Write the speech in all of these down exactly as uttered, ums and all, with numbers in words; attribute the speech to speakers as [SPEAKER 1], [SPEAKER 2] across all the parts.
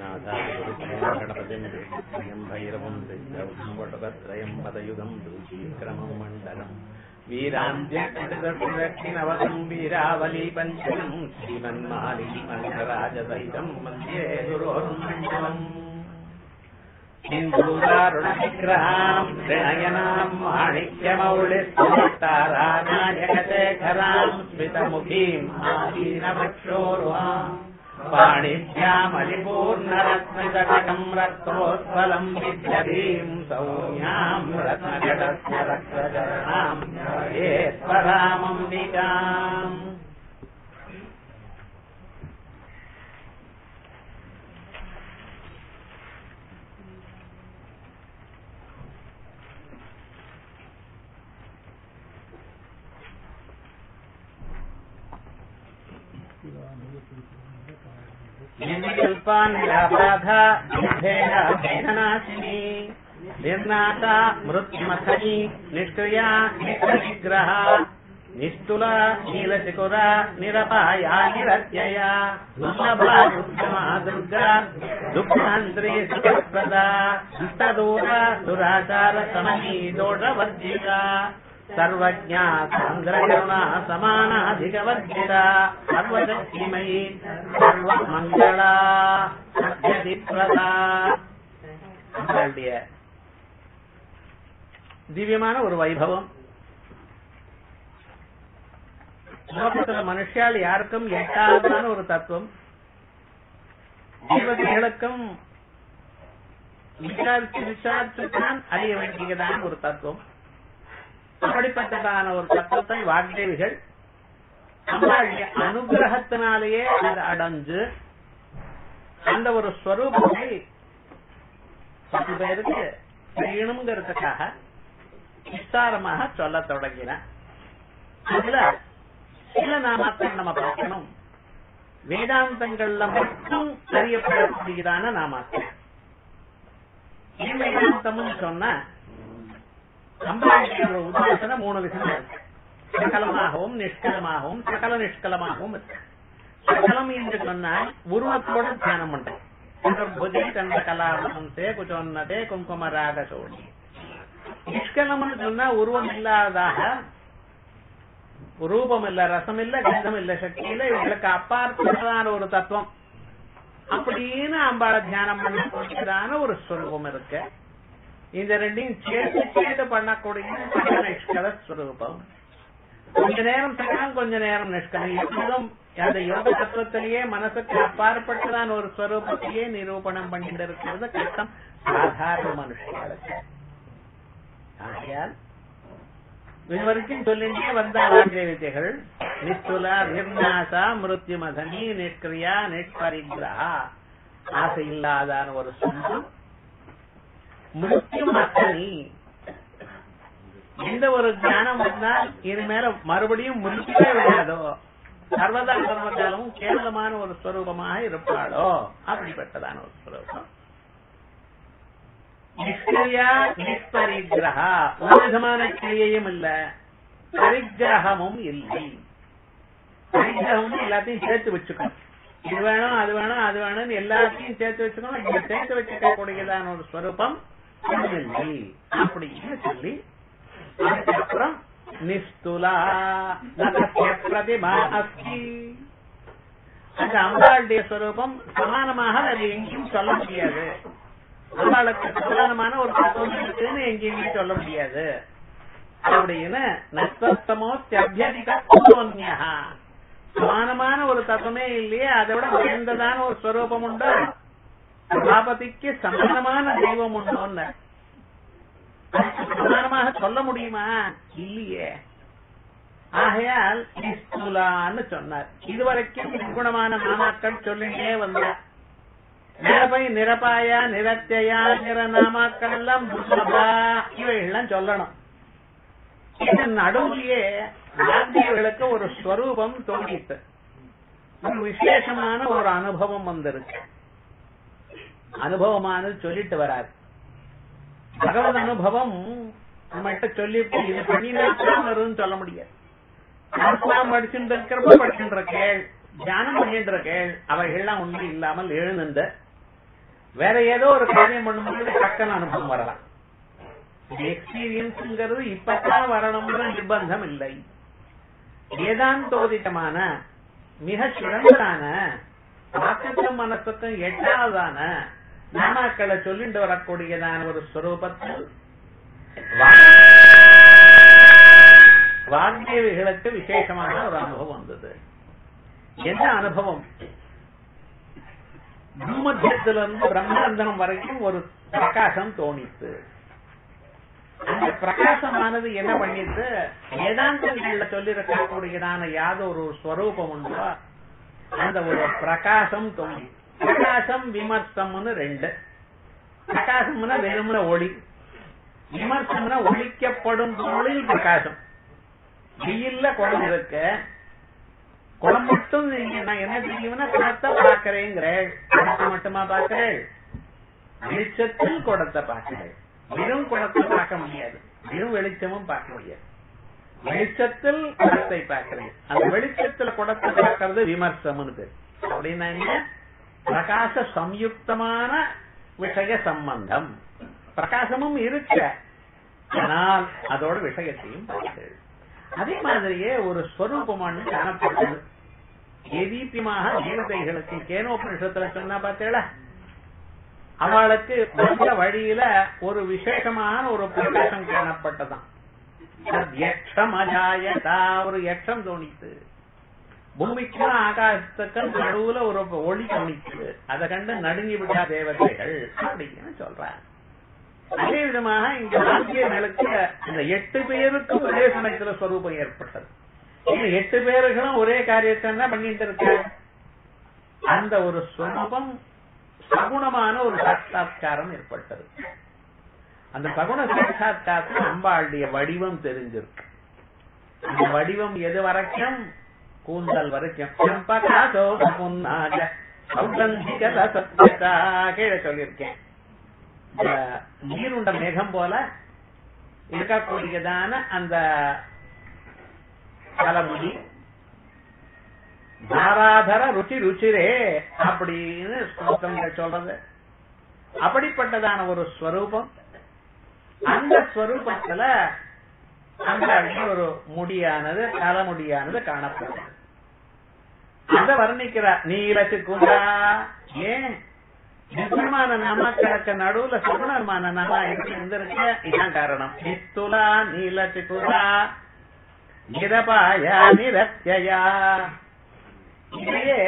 [SPEAKER 1] गणपतिं भैरवं वटपत्रयं पदयुगं विक्रमं मण्डलम् वीरान्त्यक्षिणवतं वीरावली पञ्चमं श्रीमन्माली मण्डराजसहितं मध्ये गुरोर्मण्डलम् सिन्धूरारुणविग्रहां त्रिनयनां माणिक्यमौलिस्फुरत्तारानायकशेखरां स्मितमुखीं आलीनवक्षोरुहां पाणिभ्यामलिपूर्णरत्नजटकं रक्तोत्पलं विद्यधीं सौम्यां रत्नजटस्य रक्तचरणां येश्वरामम्बिकाम् निर्कल्पान्नाशिनी निर्नाता मृत्युमथनी निष्क्रिया निग्रह निस्तुला नीलशिखुरा निरपाया निरत्यया दुर्लभा दुर्गमा दुर्गा दुःखान्त्री सुखप्रदा दुष्टदूरा दुराचार समनी दोषवर्जिता सर्वज्ञा सान्द्रकरुणा समानाधिकवर्जिता सर्वशक्तिमयी सर्वमङ्गला सत्यदिप्रदा திவ்யமான ஒரு வைபவம். லோகத்துல மனுஷால் யாருக்கும் எட்டாவதான ஒரு தத்துவம், தேவதைகளுக்கும் விசாரிச்சு விசாரிச்சுதான் அறிய வேண்டியதான ஒரு தத்துவம். அப்படிப்பட்டதான ஒரு தத்துவத்தை வாக்தேவிகள் நம்மளுடைய அனுகிரகத்தினாலேயே அது அடைஞ்சு அந்த ஒரு ஸ்வரூபத்தை பத்து பேருக்கு செய்யணுங்கிறதுக்காக விஸ்தாரமாக சொல்ல தொடங்கின. அதுல சில நாமக்கள் நம்ம பார்க்கணும். வேதாந்தங்கள்ல மட்டும் அறியப்படக்கூடியதான நாமக்கள். ஏன் வேதாந்தம்னு சொன்னா உதாசன மூணு விஷயம் இருக்கு. சகலமாகவும் நிஷ்கலமாகவும் சகல நிஷ்கலமாகவும் இருக்கு. சகலம் என்று சொன்னால் உருவத்தோட தியானம் பண்றோம். புதி கண்ட கலாபே குச்சோன்னதே குங்குமராக சோழி. நிஷ்கலம்னு சொன்னா உருவம் இல்லாததாக, ரூபம் இல்ல, ரசம் இல்ல, கந்தம் இல்ல, சக்தி இல்ல, இவங்களுக்கு அப்பாற்பட்டதான ஒரு தத்துவம் அப்படின்னு அம்பாள தியானம் பண்ணக்கூடியதான ஒரு ஸ்வரூபம் இருக்கு. இந்த ரெண்டையும் சேர்த்து சேர்த்து பண்ணக்கூடிய நிஷ்கல ஸ்வரூபம். கொஞ்ச நேரம் சகலம், கொஞ்ச நேரம் நிஷ்கலம். எப்போதும் அந்த யோக தத்துவத்திலேயே மனசுக்கு அப்பாற்பட்டதான ஒரு ஸ்வரூபத்தையே நிரூபணம் பண்ணிட்டு இருக்கிறது கஷ்டம் சாதாரண மனுஷர்களுக்கு. ஆகையால் இதுவரைக்கும் சொல்லிட்டே வந்த வாக்தேவதைகள் நிஸ்துலா நிர்நாசா மிருத்யுமதனி நிஷ்கிரியா நிஷ்பரிகிரஹா, ஆசை இல்லாதான ஒரு சொந்தம் மிருத்யுமதனி. எந்த ஒரு ஞானம் வந்தால் இது மேல மறுபடியும் முடிக்கவே விடாதோ, சர்வதா சர்வகாலமும் கேவலமான ஒரு ஸ்வரூபமாக இருப்பாளோ அப்படிப்பட்டதான ஒரு ஸ்வரூபம். நிஷ்கிரியா நிஷ்பரிகிரஹா, ஒரு விதமான கிரியையும் இல்ல, பரிகிரகமும் இல்லை. பரிகிரகம் எல்லாத்தையும் சேர்த்து வச்சுக்கணும். இது வேணும் அது வேணும் அது வேணும் எல்லாத்தையும் சேர்த்து வச்சுக்கணும். இங்க சேர்த்து வச்சுக்க கூடியதான ஒரு ஸ்வரூபம் இல்லை அப்படின்னு சொல்லி அதுக்கப்புறம் நிஸ்துலா பிரதிமா அஸ்தி, அந்த அம்பாளுடைய ஸ்வரூபம் சமானமாக அது எங்கேயும் சொல்ல முடியாது. அம்பாளுக்கு சமானமான ஒரு தத்துவம் இருக்குன்னு எங்கேயுமே சொல்ல முடியாது அப்படின்னு நஸ்தமோ தியபியதிக சமானமான ஒரு தத்துவமே இல்லையே, அதை விட உயர்ந்ததான ஒரு ஸ்வரூபம் உண்டு, சபாபதிக்கு சமானமான தெய்வம் உண்டு, சமானமாக சொல்ல முடியுமா? இல்லையே. ஆகையால் நிஸ்துலான்னு சொன்னார். இதுவரைக்கும் நிர்குணமான நாமாக்கள் சொல்லிட்டே வந்தார். நிரபை நிரபாயா நிரத்தியா நிற நாமாக்கள் எல்லாம் இவைகள்லாம் சொல்லணும். இது நடுவிலேயே வாத்தியர்களுக்கு ஒரு ஸ்வரூபம் தோன்றிட்டு ஒரு விசேஷமான ஒரு அனுபவம் வந்திருக்கு. அனுபவமானது சொல்லிட்டு வராது. பகவத் அனுபவம் நம்மகிட்ட சொல்லிட்டு இது பண்ணினாலும் வரும்னு சொல்ல முடியாது. படிச்சுட்டு இருக்கிறப்ப படிச்சுட்டு கேள், தியானம் பண்ணிட்டு கேள், அவைகள்லாம் ஒன்று இல்லாமல் எழுந்த வேற ஏதோ ஒரு காரியம் பண்ணும்போது டக்குன்னு அனுபவம் வரலாம். எக்ஸ்பீரியன்ஸ்ங்கிறது இப்பதான் வரணும்ன்ற நிர்பந்தம் இல்லை. வேதாந்தோதிதமான மிக சிறந்ததான வாக்குக்கும் மனசுக்கும் எட்டாவதான நாமாக்களை சொல்லிட்டு வரக்கூடியதான ஒரு ஸ்வரூபத்தில் வாக்தேவிகளுக்கு விசேஷமான ஒரு அனுபவம் வந்தது. என்ன அனுபவம்? பூமத்தியத்திலிருந்து பிரம்மாந்தம் வரைக்கும் ஒரு பிரகாசம் தோணித்து. அந்த பிரகாசமானது என்ன பண்ணிட்டு வேதாந்தங்கள்ல சொல்லிருக்கக்கூடியதான யாதோ ஒரு ஸ்வரூபம் உண்டோ அந்த ஒரு பிரகாசம் தோணி. பிரகாசம் விமர்சம்னு ரெண்டு. பிரகாசம்னா வெறுமன ஒளி, விமர்சம்னா ஒழிக்கப்படும் பொருளில் பிரகாசம். வெயில்ல குளம் இருக்க, குளம் மட்டும் நான் என்ன செய்யும்னா குளத்தை பாக்கிறேங்கிறேன். குளத்தை மட்டுமா பாக்கிறேன்? வெளிச்சத்தில் குளத்தை பாக்கிறேன். வெறும் குளத்தை பார்க்க முடியாது, வெறும் வெளிச்சமும் பார்க்க முடியாது. வெளிச்சத்தில் குளத்தை பார்க்கிறேன். அந்த வெளிச்சத்துல குளத்தை பார்க்கறது விமர்சம்னு. அப்படின்னா என்ன? பிரகாச சம்யுக்தமான விஷய சம்பந்தம். பிரகாசமும் இருக்க, ஆனால் அதோட விஷயத்தையும் பார்க்கிறது. அதே மாதிரியே ஒரு ஸ்வரூபமான காணப்படுகிறது. எதீபியமாக தேவதைகளுக்கு கேனோபனிஷத்துல சொன்னா பார்த்தேள, அவளுக்கு வந்த வழியில ஒரு விசேஷமான ஒரு பிரகாசம் காணப்பட்டதான். ஒரு யட்சம் தோணித்து. பூமிக்கும் ஆகாசத்துக்கும் நடுவுல ஒரு ஒளி தோணிச்சு. அதை கண்டு நடுங்கி விட்டா தேவதைகள் அப்படின்னு சொல்றாங்க. அதே விதமாக இங்க வாக்கியர்களுக்கு இந்த எட்டு பேருக்கு ஒரே சமயத்துல ஸ்வரூபம் ஏற்பட்டது. இந்த எட்டு பேர்களும் ஒரே காரியத்தை தான் பண்ணிட்டு இருக்க. அந்த ஒரு ஸ்வரூபம் சகுணமான ஒரு சாட்சாத்காரம் ஏற்பட்டது. அந்த சகுண சாட்சாத்காரத்தில் அம்பாளுடைய வடிவம் தெரிஞ்சிருக்கு. அந்த வடிவம் எது வரைக்கும்? கூந்தல் வரைக்கும். கீழே சொல்லியிருக்கேன். நீருண்ட மேகம் போல இருக்கக்கூடியதான அந்த தலைமுடி, தாராதர ருச்சி ருச்சிரே அப்படின்னு ஸ்லோகங்கள் சொல்றது. அப்படிப்பட்டதான ஒரு ஸ்வரூபம். அந்த ஸ்வரூபத்துல அந்த ஒரு முடியானது, தலைமுடியானது காணப்படுது. அத வர்ணிக்கிறார். நீலச்சுக்குண்டா. ஏன் நிர்குணமான நாமாக்களுக்கு நடுவுல சகுணமான நாமா இருந்திருக்க? இதுதான் காரணம். நித்துலா நீலச்சுக்குண்டா நிரபாயா நிரத்யா. இதையே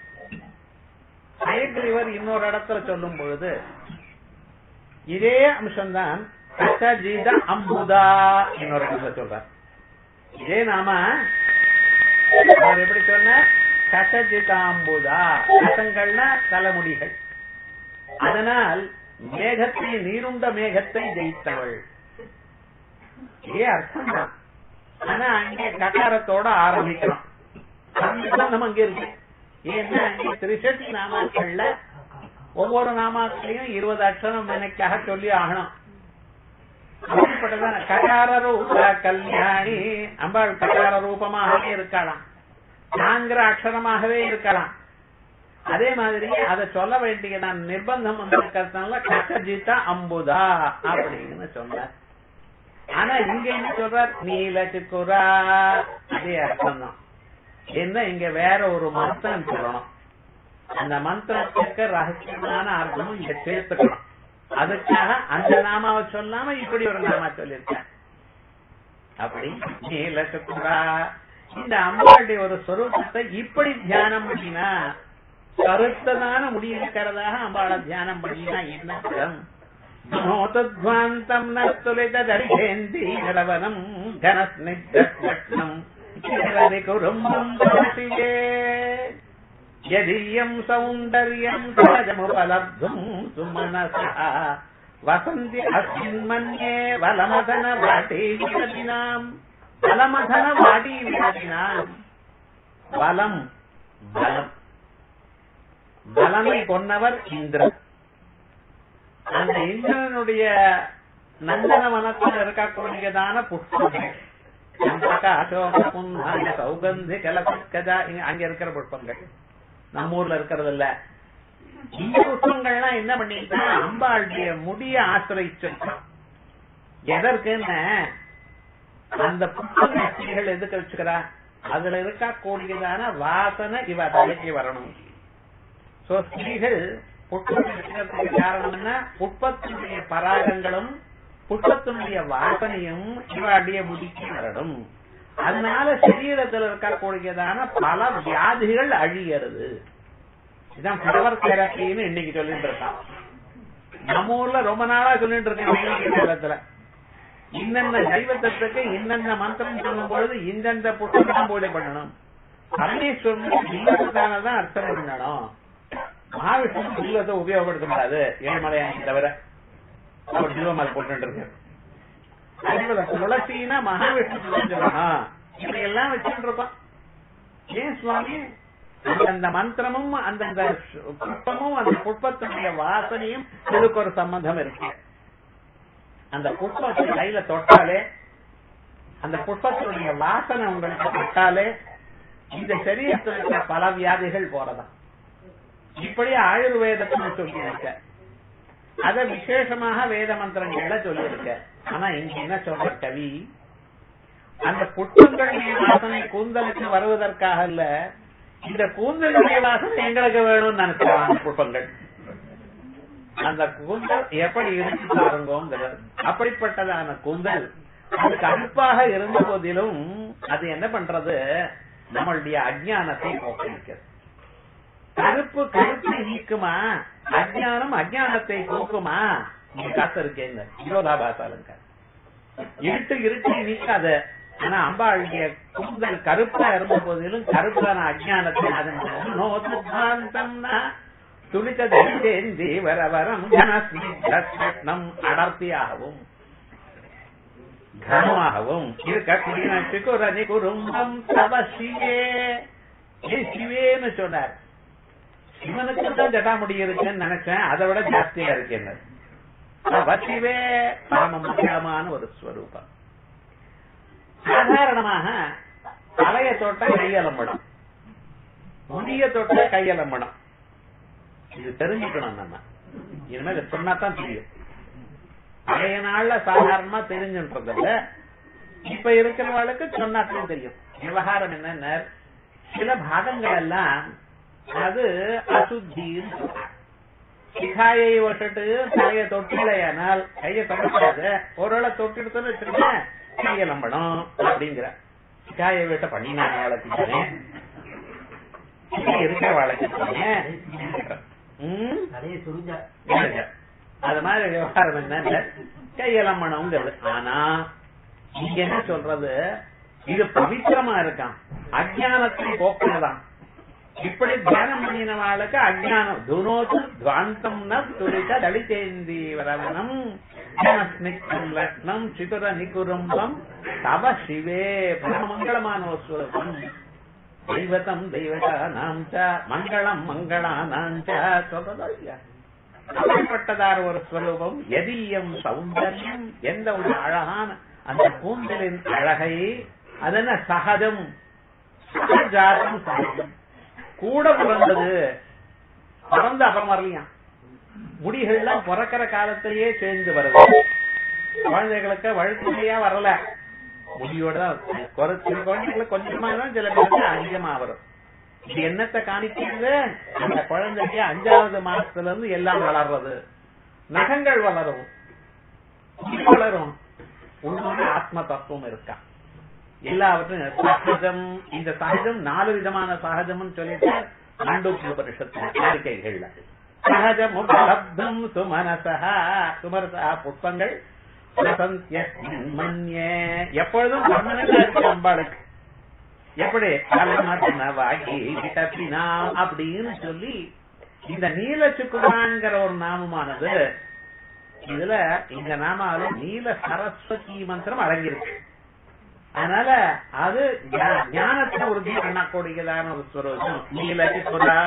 [SPEAKER 1] ஹயக்ரீவர் இன்னொரு இடத்துல சொல்லும் பொழுது இதே அம்சம்தான் கசஜித அம்புதா இன்னொரு இடத்துல சொல்றார். இதே நாம அவர் எப்படி சொன்ன? கசஜிதாம்புதா. கசங்கள்னா தலைமுடிகள். அதனால் மேகத்தை, நீருண்ட மேகத்தை ஜெயித்தவள். இதே அர்த்தம் தான். ஆனா அங்கே ககாரத்தோட ஆரம்பிக்கிறோம். நம்ம அங்க இருக்கு. ஏன்னா அங்கே திரிசட்டி நாமாக்கள்ல ஒவ்வொரு நாமாக்களையும் இருபது அக்ஷரம் எனக்காக சொல்லி ஆகணும். அப்படிப்பட்டதான ககார ரூப கல்யாணி. அம்பாள் ககார ரூபமாகவே இருக்கலாம், நான்கிற அக்ஷரமாகவே இருக்கலாம். அதே மாதிரி அதை சொல்ல வேண்டிய நான் நிர்பந்தம் வந்திருக்கிறதுனால கசஜிதா அம்புதா அப்படின்னு சொல்ற. ஆனா இங்க என்ன சொல்றார்? நீலச்சுக்குரா. அதே அர்த்தம் தான். என்ன இங்க வேற ஒரு மந்திரம் சொல்லணும். அந்த மந்திரத்துக்கு ரகசியமான அர்த்தமும் இங்க சேர்த்துக்கணும். அதுக்காக அந்த நாமாவை சொல்லாம இப்படி ஒரு நாமா சொல்லியிருக்க. அப்படி நீலச்சுக்குரா. இந்த அம்பாளுடைய ஒரு ஸ்வரூபத்தை இப்படி தியானம் பண்ணினா, கருத்ததான முடியிருக்கிறதாக அம்பாளை தியானம் பண்ணினா என்ன பலம்? நோதத்வாந்தம் நஸ்துலித தரிசேந்தி நிலவனம் கனஸ்னிக்தம் குரும்பம் தோஷியே யதீயம் சௌந்தர்யம் சஜமுபலப்தும் சுமனசா வசந்தி அஸ்மின் மன்யே வலமதன வாட்டி விரதினாம். வலமதன வாட்டி விரதினாம். வலம் பலம். பலமை கொன்னவர் இந்திரன். அந்த இந்திரனுடைய நந்தன வனத்தில் இருக்கக்கூடியதான புஷ்பங்கள், அசோக புன்னாக சௌகந்தி கலகஜா, அங்க இருக்கிற புஷ்பங்கள் நம்ம ஊர்ல இருக்கிறது இல்ல. இந்த புஷ்பங்கள்லாம் என்ன பண்ணிட்டா அம்பாளுடைய முடிய ஆசிரிச்சிருக்கான். எதற்குன்னு அந்த புஷ்பங்கள் எதுக்கு வச்சுக்கிறா, அதுல இருக்கா கூடியதான வாசனை இவ தலைக்கு வரணும். சோ ஸ்திரீகள் புஷ்பம் இருக்கிறதுக்கு காரணம் என்ன, புஷ்பத்தினுடைய பராகங்களும் புஷ்பத்தினுடைய வாசனையும் இவடைய முடிக்கு வரணும். அதனால சரீரத்தில் இருக்கக்கூடியதான பல வியாதிகள் அழியறது. இதான் பிளவர் தெரப்பின்னு இன்னைக்கு சொல்லிட்டு இருக்கான். நம்ம ஊர்ல ரொம்ப நாளா சொல்லிட்டு இருக்கேன். இன்னென்ன சைவத்தத்துக்கு இன்னென்ன மந்திரம் சொல்லும் பொழுது இந்தந்த புஷ்பம் பூஜை பண்ணணும். பரமேஸ்வரனுக்கு இல்லத்தானதான் அர்ச்சனை பண்ணணும். மகாவிஷ்ணு இல்லத்தை உபயோகப்படுத்த முடியாது, ஏழ்மலையானி தவிர அவர் ஜீவமால் போட்டு இருக்கு. துளசினா மகாவிஷ்ணு சொல்லணும். இப்படியெல்லாம் வச்சுட்டு இருக்கோம். ஏன் சுவாமி, அந்த மந்திரமும் அந்தந்த புஷ்பமும் அந்த புஷ்பத்தினுடைய வாசனையும் இதுக்கு ஒரு சம்பந்தம் இருக்கு. அந்த புஷ்பத்தை கையில தொட்டாலே, அந்த புஷ்பத்தினுடைய வாசனை உங்களுக்கு தொட்டாலே இந்த சரீரத்திற்கு பல வியாதிகள் போறதா. இப்படி ஆயுர்வேதத்தை சொல்லி இருக்க, அத விசேஷமாக வேத மந்திரங்கள்ல சொல்லி இருக்க. ஆனா இங்க என்ன சொல்ற கவி, அந்த புஷ்பங்களுடைய வாசனை கூந்தலுக்கு வருவதற்காக இல்ல, இந்த கூந்தலுடைய வாசனை எங்களுக்கு வேணும்னு நினைச்சாங்க புஷ்பங்கள். அந்த கூந்தல் எப்படி இருக்கு பாருங்க. அப்படிப்பட்டதான கூந்தல் அது கருப்பாக இருந்த போதிலும் அது என்ன பண்றது, நம்மளுடைய அஜ்ஞானத்தை போக்கிறது. கருப்பு கருப்பை நீக்குமா, அஜ்ஞானம் அஜ்ஞானத்தை போக்குமா? நீங்க காசு இருக்கேங்க விரோதாபாசாலுங்க. இருட்டு இருட்டை நீக்காத. ஆனா அம்பாளுடைய கூந்தல் கருப்பா இருந்த போதிலும் கருப்பான அஜ்ஞானத்தை அதன் துளித்தேந்தி வரவரம் கனஸ்மிரம் அடர்த்தியாகவும் கனமாகவும் இருக்கக்கூடிய சிக்குரணி குறும்பம் தவ சிவே. சிவேன்னு சொன்னார். சிவனுக்கு தான் ஜடாமுடி இருக்குன்னு நினைச்சேன், அதை விட ஜாஸ்தியா இருக்கேன். சிவே பரம மங்களமான ஒரு ஸ்வரூபம். சாதாரணமாக தலைய தொட்ட கையலம்படம், முடிய தொட்ட கையலம்படம். இது தெரிஞ்சுக்கணும். நம்ம இனிமேல் சொன்னாதான் தெரியும். பழைய நாள்ல சாதாரணமா தெரிஞ்சுன்றதில்ல, இப்ப இருக்கிறவர்களுக்கு சொன்னாத்தான் தெரியும். விவகாரம் என்னன்னா, சில பாகங்கள் எல்லாம் அது அசுத்தின்னு சிகாயை வச்சுட்டு தலைய தொட்டிலையானால் கைய தொடக்காது, ஒரு தொட்டிடுத்துன்னு வச்சிருக்கேன் கைய நம்பணும் அப்படிங்கிற. சிகாயை விட்ட பண்ணினா வளர்த்திட்டே இருக்கிற வளர்த்திட்டே அது மாதிரி விவகாரம் என்ன கையெல்லாம் பண்ணணுங்கிறது. ஆனா இங்க என்ன சொல்றது, இது பவித்திரமா இருக்கான், அஜ்ஞானத்தை போக்குறதான். இப்படி தியானம் பண்ணினவாளுக்கு அஜ்ஞானம் துனோத்து துவாந்தம் துரித தலிதேந்தி வரவனம் ஸ்னிக்தம் லக்னம் சிதுர நிகுரும்பம் தவ சிவே பரமங்களமான ஒரு ஸ்வரூபம். தெய்வத்தம் தெய்வதா நாம் மங்களம் மங்களா நாம் சொல்றதா இல்லையா? அப்படிப்பட்டதார் ஒரு ஸ்வரூபம். எதீயம் சௌந்தர்யம், எந்த ஒரு அழகான அந்த கூந்தலின் அழகை, அதென்ன சகஜம், சகஜாதம், சகஜம் கூட பிறந்தது. பிறந்த அப்புறம் வரலையா, முடிகள்லாம் பிறக்கிற காலத்திலேயே சேர்ந்து வருது. குழந்தைகளுக்கு வழுக்கையா வரல, முடியோட தான் குழந்தைகளுக்கு கொஞ்சமா தான், சில பேருக்கு அதிகமா வரும். இது என்னத்தை காணிக்கிறது, அந்த குழந்தைக்கு அஞ்சாவது மாசத்துல இருந்து எல்லாம் வளர்றது, நகங்கள் வளரும், வளரும். உண்மையான ஆத்ம தத்துவம் இருக்கா எல்லாவற்றும் சகஜம். இந்த சகஜம் நாலு விதமான சகஜம்னு சொல்லிட்டு மாண்டூக்கியோபனிஷத்துல சகஜமுபலப்தம் சுமனசா சுமரசா புஷ்பங்கள் எப்பொழுதும் அம்பாளுக்கு எப்படி அப்படின்னு சொல்லி இந்த நீலச்சுக்குமாங்கிற ஒரு நாமமானது, இதுல இந்த நாமாவில நீல சரஸ்வதி மந்திரம் அடங்கியிருக்கு. அதனால அது ஞானத்தை உறுதி பண்ணக்கூடியதான ஒரு ஸ்வரூபம். நீலச்சுக்குரா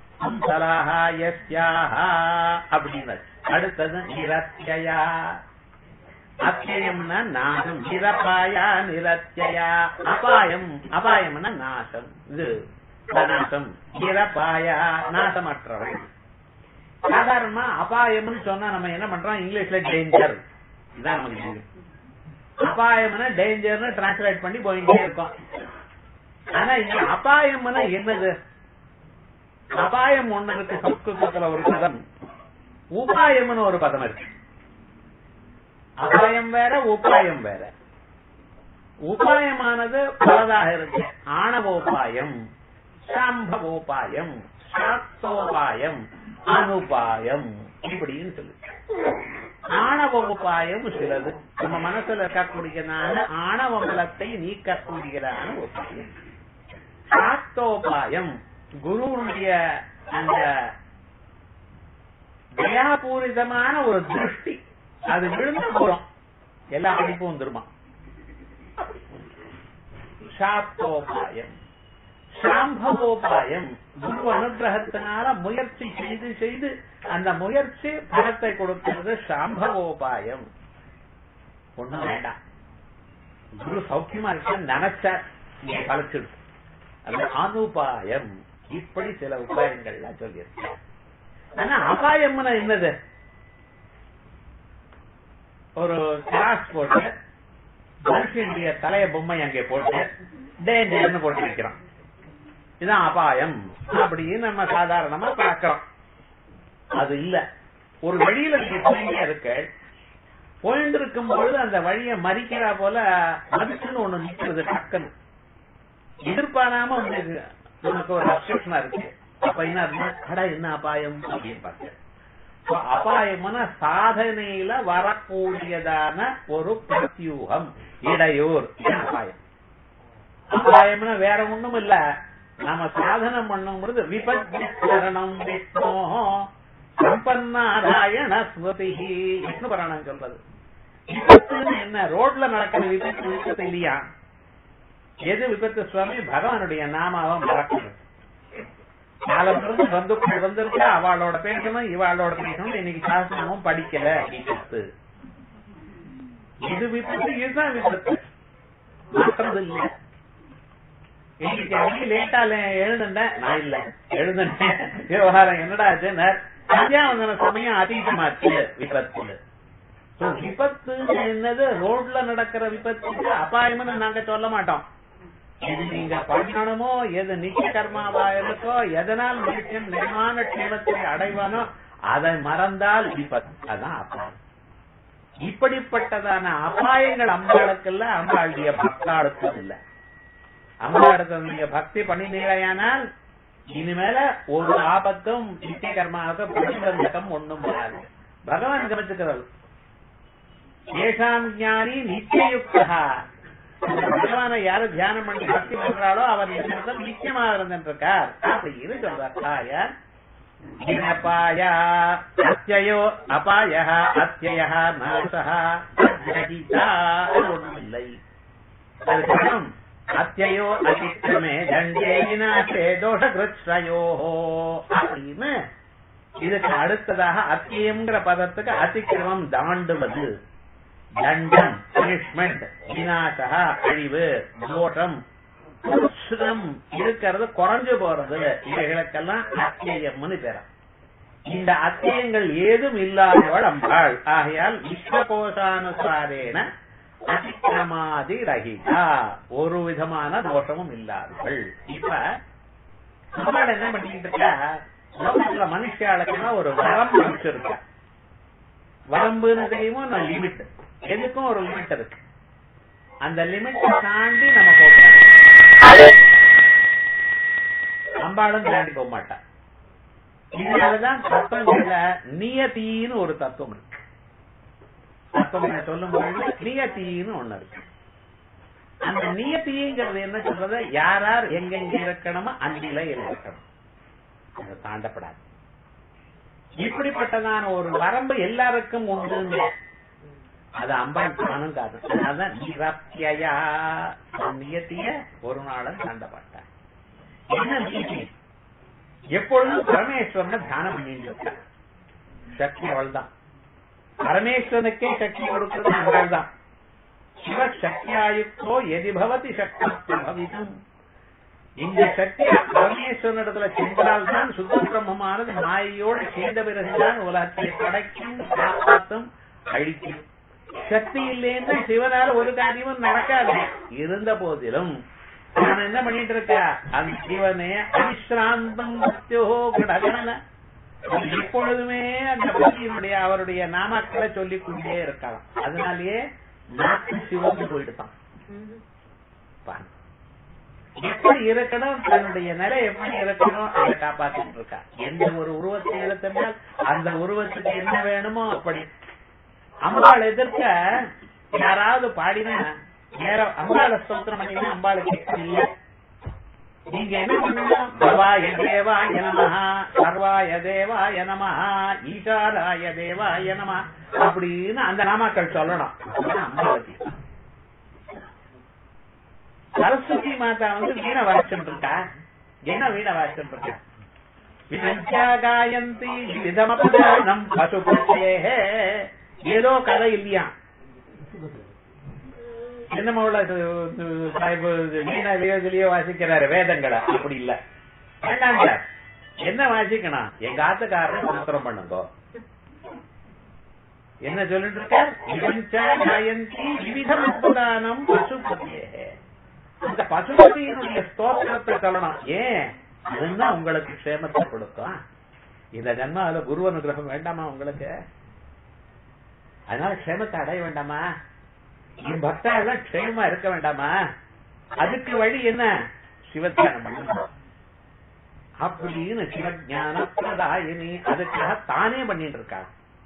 [SPEAKER 1] அப்படின்னு. அடுத்தது நிரத்யா. அத்தியம்னா நாசம், நிரபாயா நிரத்யா. அபாயம், அபாயம்னா நாசம், இது நாசம். நிரபாயா நாசமற்றவள். சாதாரணமா அபாயம்னு சொன்னா நம்ம என்ன பண்றோம், இங்கிலீஷ்ல டேஞ்சர் இதான் நமக்கு தெரியும். அபாயம்னா டேஞ்சர்னு டிரான்ஸ்லேட் பண்ணி போயிட்டே இருக்கோம். ஆனா இங்க அபாயம்னா என்னது? அபாயம் ஒண்ணு இருக்கு சம்ஸ்கிருதத்துல ஒரு பதம், உபாயம்னு ஒரு பதம் இருக்கு. அபாயம் வேற உபாயம் வேற. உபாயமானது பலதாக இருக்கு. ஆணவோபாயம், சாம்பவோபாயம், சாத்தோபாயம், அனுபாயம் இப்படின்னு சொல்லு. ஆணவ உபாயம் சிலது நம்ம மனசுல இருக்கக்கூடியதான ஆணவ மலத்தை நீக்கக்கூடியதான உபாயம். சாத்தோபாயம் குருவுடைய அந்த தயாபூரிதமான ஒரு திருஷ்டி, அது விழுந்து போறோம் எல்லா படிப்பும் வந்துருமா. சாத்தோபாயம். சாம்பவோபாயம் குரு அனுகிரகத்தினால முயற்சி செய்து செய்து அந்த முயற்சி பலத்தை கொடுக்கிறது. சாம்பவோபாயம் ஒண்ணும் வேண்டாம், குரு சௌக்கியமா இருக்க நினைச்சா நீ கலைச்சிடு. அது அனுபாயம். இப்படி சில உபாயங்கள்லாம் சொல்லியிருக்கு. ஆனா அபாயம்னா என்னது? ஒரு கிராஸ் போட்டு மனுஷனுடைய தலைய பொம்மை அங்கே போட்டு டேஞ்சர்னு போட்டு வைக்கிறோம், இதுதான் அபாயம் அப்படின்னு நம்ம சாதாரணமா பார்க்கிறோம். அது இல்ல. ஒரு வழியில நீங்க இருக்க போயிட்டு இருக்கும் பொழுது அந்த வழியை மறிக்கிறா போல மதிச்சுன்னு ஒண்ணு நிக்கிறது டக்குன்னு எதிர்பாராம நமக்கு ஒரு அப்செப்ஷனா இருக்கு. அப்ப என்ன கடை என்ன அபாயம் அப்படின்னு பார்த்தேன். அபாயம்னா சாதனையில வரக்கூடியதான ஒரு பிரத்யூகம், இடையூர் அபாயம். அபாயம்னா வேற ஒண்ணும் இல்ல, நம்ம சாதனம் பண்ணும் பொழுது விபத்ரணம் விஷ்ணோ சம்பன்னாராயண ஸ்மிருதி விஷ்ணு புராணம் சொல்றது. விபத்துன்னு என்ன? ரோட்ல நடக்கிற விபத்து விபத்து இல்லையா? எது விபத்து சுவாமி? பகவானுடைய நாமாவை மறக்கணும். காலத்திலிருந்து பந்துக்கள் வந்திருக்க அவளோட பேசணும் இவாளோட பேசணும். இன்னைக்கு சாஸ்திரமும் படிக்கல விபத்து. இது விபத்து, இதுதான் விபத்து, மாற்றது இல்ல. இன்னைக்கு அன்னைக்கு லேட்டா எழுதுனேன் நான் இல்ல எழுதுனேன் விவகாரம் என்னடா சந்தியாவந்தன சமயம் அதிகமாச்சு விபத்து. விபத்து என்னது? ரோட்ல நடக்கிற விபத்துக்கு அபாயம்னு நாங்க சொல்ல மாட்டோம். இது நீங்க பண்ணணுமோ, எது நிச்சய கர்மாவா இருக்கோ, எதனால் மனுஷன் நிர்மாண க்ஷேமத்தை அடைவானோ அதை மறந்தால் விபத்து, அதான் அபாயம். இப்படிப்பட்டதான அபாயங்கள் அம்பாளுக்குல்ல, அம்பாளுடைய பக்தாளுக்கும் இல்ல. அம்பாளுக்கு நீங்க பக்தி பண்ணினீங்கயானால் இனிமேல ஒரு ஆபத்தும் நிச்சய கர்மாவுக்கு பிரதிபந்தகம் ஒண்ணும் வராது. பகவான் கவனிச்சுக்கிறது. ஏஷாம் ஞானி நிச்சயுக்தா. பகவானை யாரு தியானம் பண்ணி பக்தி பண்றாளோ அவர் நிச்சயமா இருந்திருக்கார் அப்படின்னு சொல்றார். அத்தியோ அபாய அத்திய நாசா ஒன்றும் இல்லை. அதுக்கப்புறம் அத்தியோ அதிக்கிரமே தண்டே விநாசே தோஷகிருஷ்ணயோ அப்படின்னு இதுக்கு அடுத்ததாக அத்தியம்ங்கிற பதத்துக்கு அதிக்கிரமம் தாண்டுவது, தண்டம் பனிஷ்மெண்ட், விநாசா அழிவு, தோஷம் இருக்கிறது குறைஞ்சு போறது, இவைகளுக்கெல்லாம் அத்தியம்னு பேர. இந்த அத்தியங்கள் ஏதும் இல்லாதவள் அம்பாள். ஆகையால் விஸ்வகோஷானுசாரேன அதிக்கிரமாதி ரஹிதா, ஒரு விதமான தோஷமும் இல்லாதவள். இப்ப அம்பாள் என்ன பண்ணிட்டு இருக்கா? லோகத்துல மனுஷாளுக்குன்னா ஒரு வரம்பு வச்சிருக்க. வரம்புன்னு தெரியுமோ, நான் லிமிட், எதுக்கும் ஒரு லிமிட் இருக்கு. அந்த லிமிட் தாண்டி நம்ம போகணும். அம்பாளும் தாண்டி போக மாட்டா. இதனாலதான் தத்துவங்கள்ல நியத்தின்னு ஒரு தத்துவம் இருக்கு. தத்துவம் சொல்லும் பொழுது நியத்தின்னு ஒண்ணு இருக்கு. அந்த நியத்திங்கிறது என்ன சொல்றது? யார் யார் எங்கெங்க இருக்கணுமோ அந்தில இருக்கணும், அதை தாண்டப்படாது. இப்படிப்பட்டதான ஒரு வரம்பு எல்லாருக்கும் உண்டு. அது அம்பாள் தானும் காது. அதான் நிரத்தியா நியத்திய ஒரு நாளும் தாண்டப்பட்டார். என்ன நீதி? எப்பொழுதும் பரமேஸ்வரனை தியானம் பண்ணிட்டு இருக்க. சக்தி அவள் தான். பரமேஸ்வரனுக்கே சக்தி கொடுக்கிறது அவள் தான். சிவ சக்தியாயுக்தோ எதி பவதி சக்தி பவிதும். இந்த சக்தி பரமேஸ்வரனிடத்துல சென்றால்தான் சுத்த பிரம்மமானது மாயையோடு சேர்ந்த பிறகுதான் உலகத்தை படைக்கும், காப்பாற்றும், அழிக்கும். சக்தி இல்லைன்னு சிவனால ஒரு காரியமும் நடக்காது. இருந்த போதிலும் நான் என்ன பண்ணிட்டு இருக்க, அந்த சிவனே அவிஸ்ராந்தம் கடகன எப்பொழுதுமே அந்த பக்தியினுடைய அவருடைய நாமக்களை சொல்லிக் கொண்டே இருக்கலாம். அதனாலேயே நாக்கு சிவந்து போயிடுதான். எப்படி இருக்கணும், தன்னுடைய நிலை எப்படி இருக்கணும் அதை காப்பாற்றிட்டு இருக்கா. எந்த ஒரு உருவத்தை எடுத்தால் அந்த உருவத்துக்கு என்ன வேணுமோ அப்படி. அம்பாள் எதிர்க்க யாராவது பாடினா நேர அம்பாளை ஸ்தோத்திரம் பண்ணினா அம்பாளுக்கு இல்லை. நீங்க என்ன பண்ணணும், சர்வாய தேவாய நமஹ, சர்வாய தேவாய நமஹ, ஈசாராய தேவாய நமஹ அப்படின்னு அந்த நாமாக்கள் சொல்லணும். அம்பாளுக்கு சரஸ்வதி மாதா வந்து வீணை வாசிச்சுட்டு இருக்கா. என்ன வீணை வாசிச்சுட்டு இருக்கா, வித்யாகாயந்தி விதமபதானம் பசுபுத்தே. ஏதோ கதை இல்லையா, என்னமோ வீணாலேயோ வாசிக்கிறாரு வேதங்களை, அப்படி இல்ல. வேண்டாங்க, என்ன வாசிக்கணும், எங்க ஆத்துக்காரரை சுத்தரம் பண்ணுங்க. என்ன சொல்லிட்டு இருக்கார், வித்யாகாயந்தி விதமபதானம் பசுபுத்தே. இந்த பசுபதியினுடைய ஸ்தோத்திரத்தை சொல்லணும். ஏன், அதுதான் உங்களுக்கு க்ஷேமத்தை கொடுக்கும். இந்த ஜன்மாவில குரு அனுகிரகம் வேண்டாமா உங்களுக்கு? அதனால க்ஷேமத்தை அடைய வேண்டாமா? என் பக்தர்கள் க்ஷேமமா இருக்க வேண்டாமா? அதுக்கு வழி என்ன, சிவத்தியானம் பண்ணணும் அப்படின்னு சிவஞான பிரதாயினி அதுக்காக தானே பண்ணிட்டு இருக்காங்க.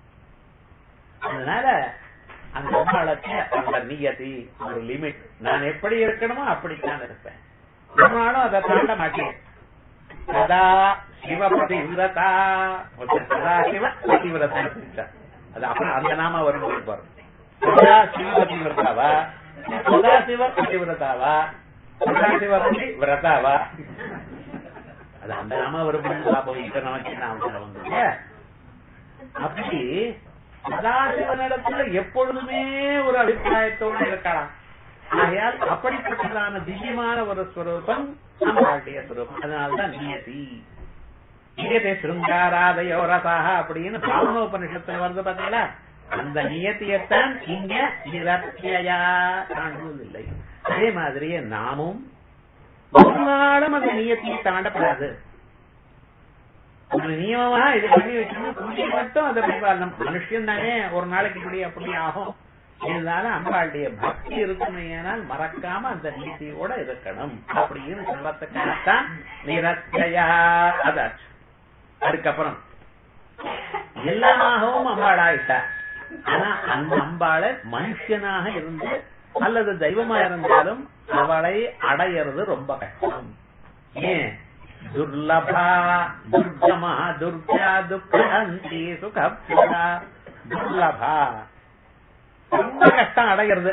[SPEAKER 1] அதனால அந்த அம்பாளுக்கு அந்த நியதி ஒரு லிமிட். நான் எப்படி இருக்கணுமோ அப்படித்தான் இருப்பேன். ஒரு நாளும் அதை தாண்ட மாட்டேன். சதா சிவபதி விரதா, சதா சிவ பதிவிரதா. அது அப்புறம் அந்த நாம வரும் வரும் சதா சிவபதி விரதாவா, சதா சிவ பதிவிரதாவா, சதா சிவபதி விரதாவா, அது அந்த நாம வரும். நமக்கு நாம வந்து அப்படி சதாசிவனிடத்துல எப்பொழுதுமே ஒரு அபிப்பிராயத்தோடு இருக்கலாம். ஆகையால் அப்படிப்பட்டதான திவ்யமான ஒரு ஸ்வரூபம் நம்மளுடைய ஸ்வரூபம். அதனால்தான் நியதி நியதே சிருங்காராதயோ ரசாக அப்படின்னு பிராமணோபனிஷத்துல வருது பாத்தீங்களா. அந்த நியத்தியத்தான் இங்க நிரத்தியா காண்பதில்லை. அதே மாதிரியே நாமும் ஒரு நாளும் அந்த நியத்தியை தாண்டப்படாது. ஒரு நியமமா இது பண்ணி வச்சுக்கணும், பூஜை மட்டும் அதை பரிபாலனம். மனுஷன் தானே ஒரு நாளைக்கு இப்படி அப்படி ஆகும். இருந்தாலும் அம்பாளுடைய பக்தி இருக்குமையானால் மறக்காம அந்த நீதியோட இருக்கணும் அப்படின்னு சொல்றதுக்காகத்தான் நிரத்தையா அதாச்சு. அதுக்கப்புறம் எல்லாமாகவும் அம்பாளாயிட்டா. ஆனா அந்த அம்பாளை மனுஷனாக இருந்து அல்லது தெய்வமா இருந்தாலும் அவளை அடையிறது ரொம்ப கஷ்டம். ஏன், துர்லபா துர்கமா துர்கா துக்கந்தி சுகப்ரதா. துர்லபா ரொம்ப கஷ்டம் அடைகிறது.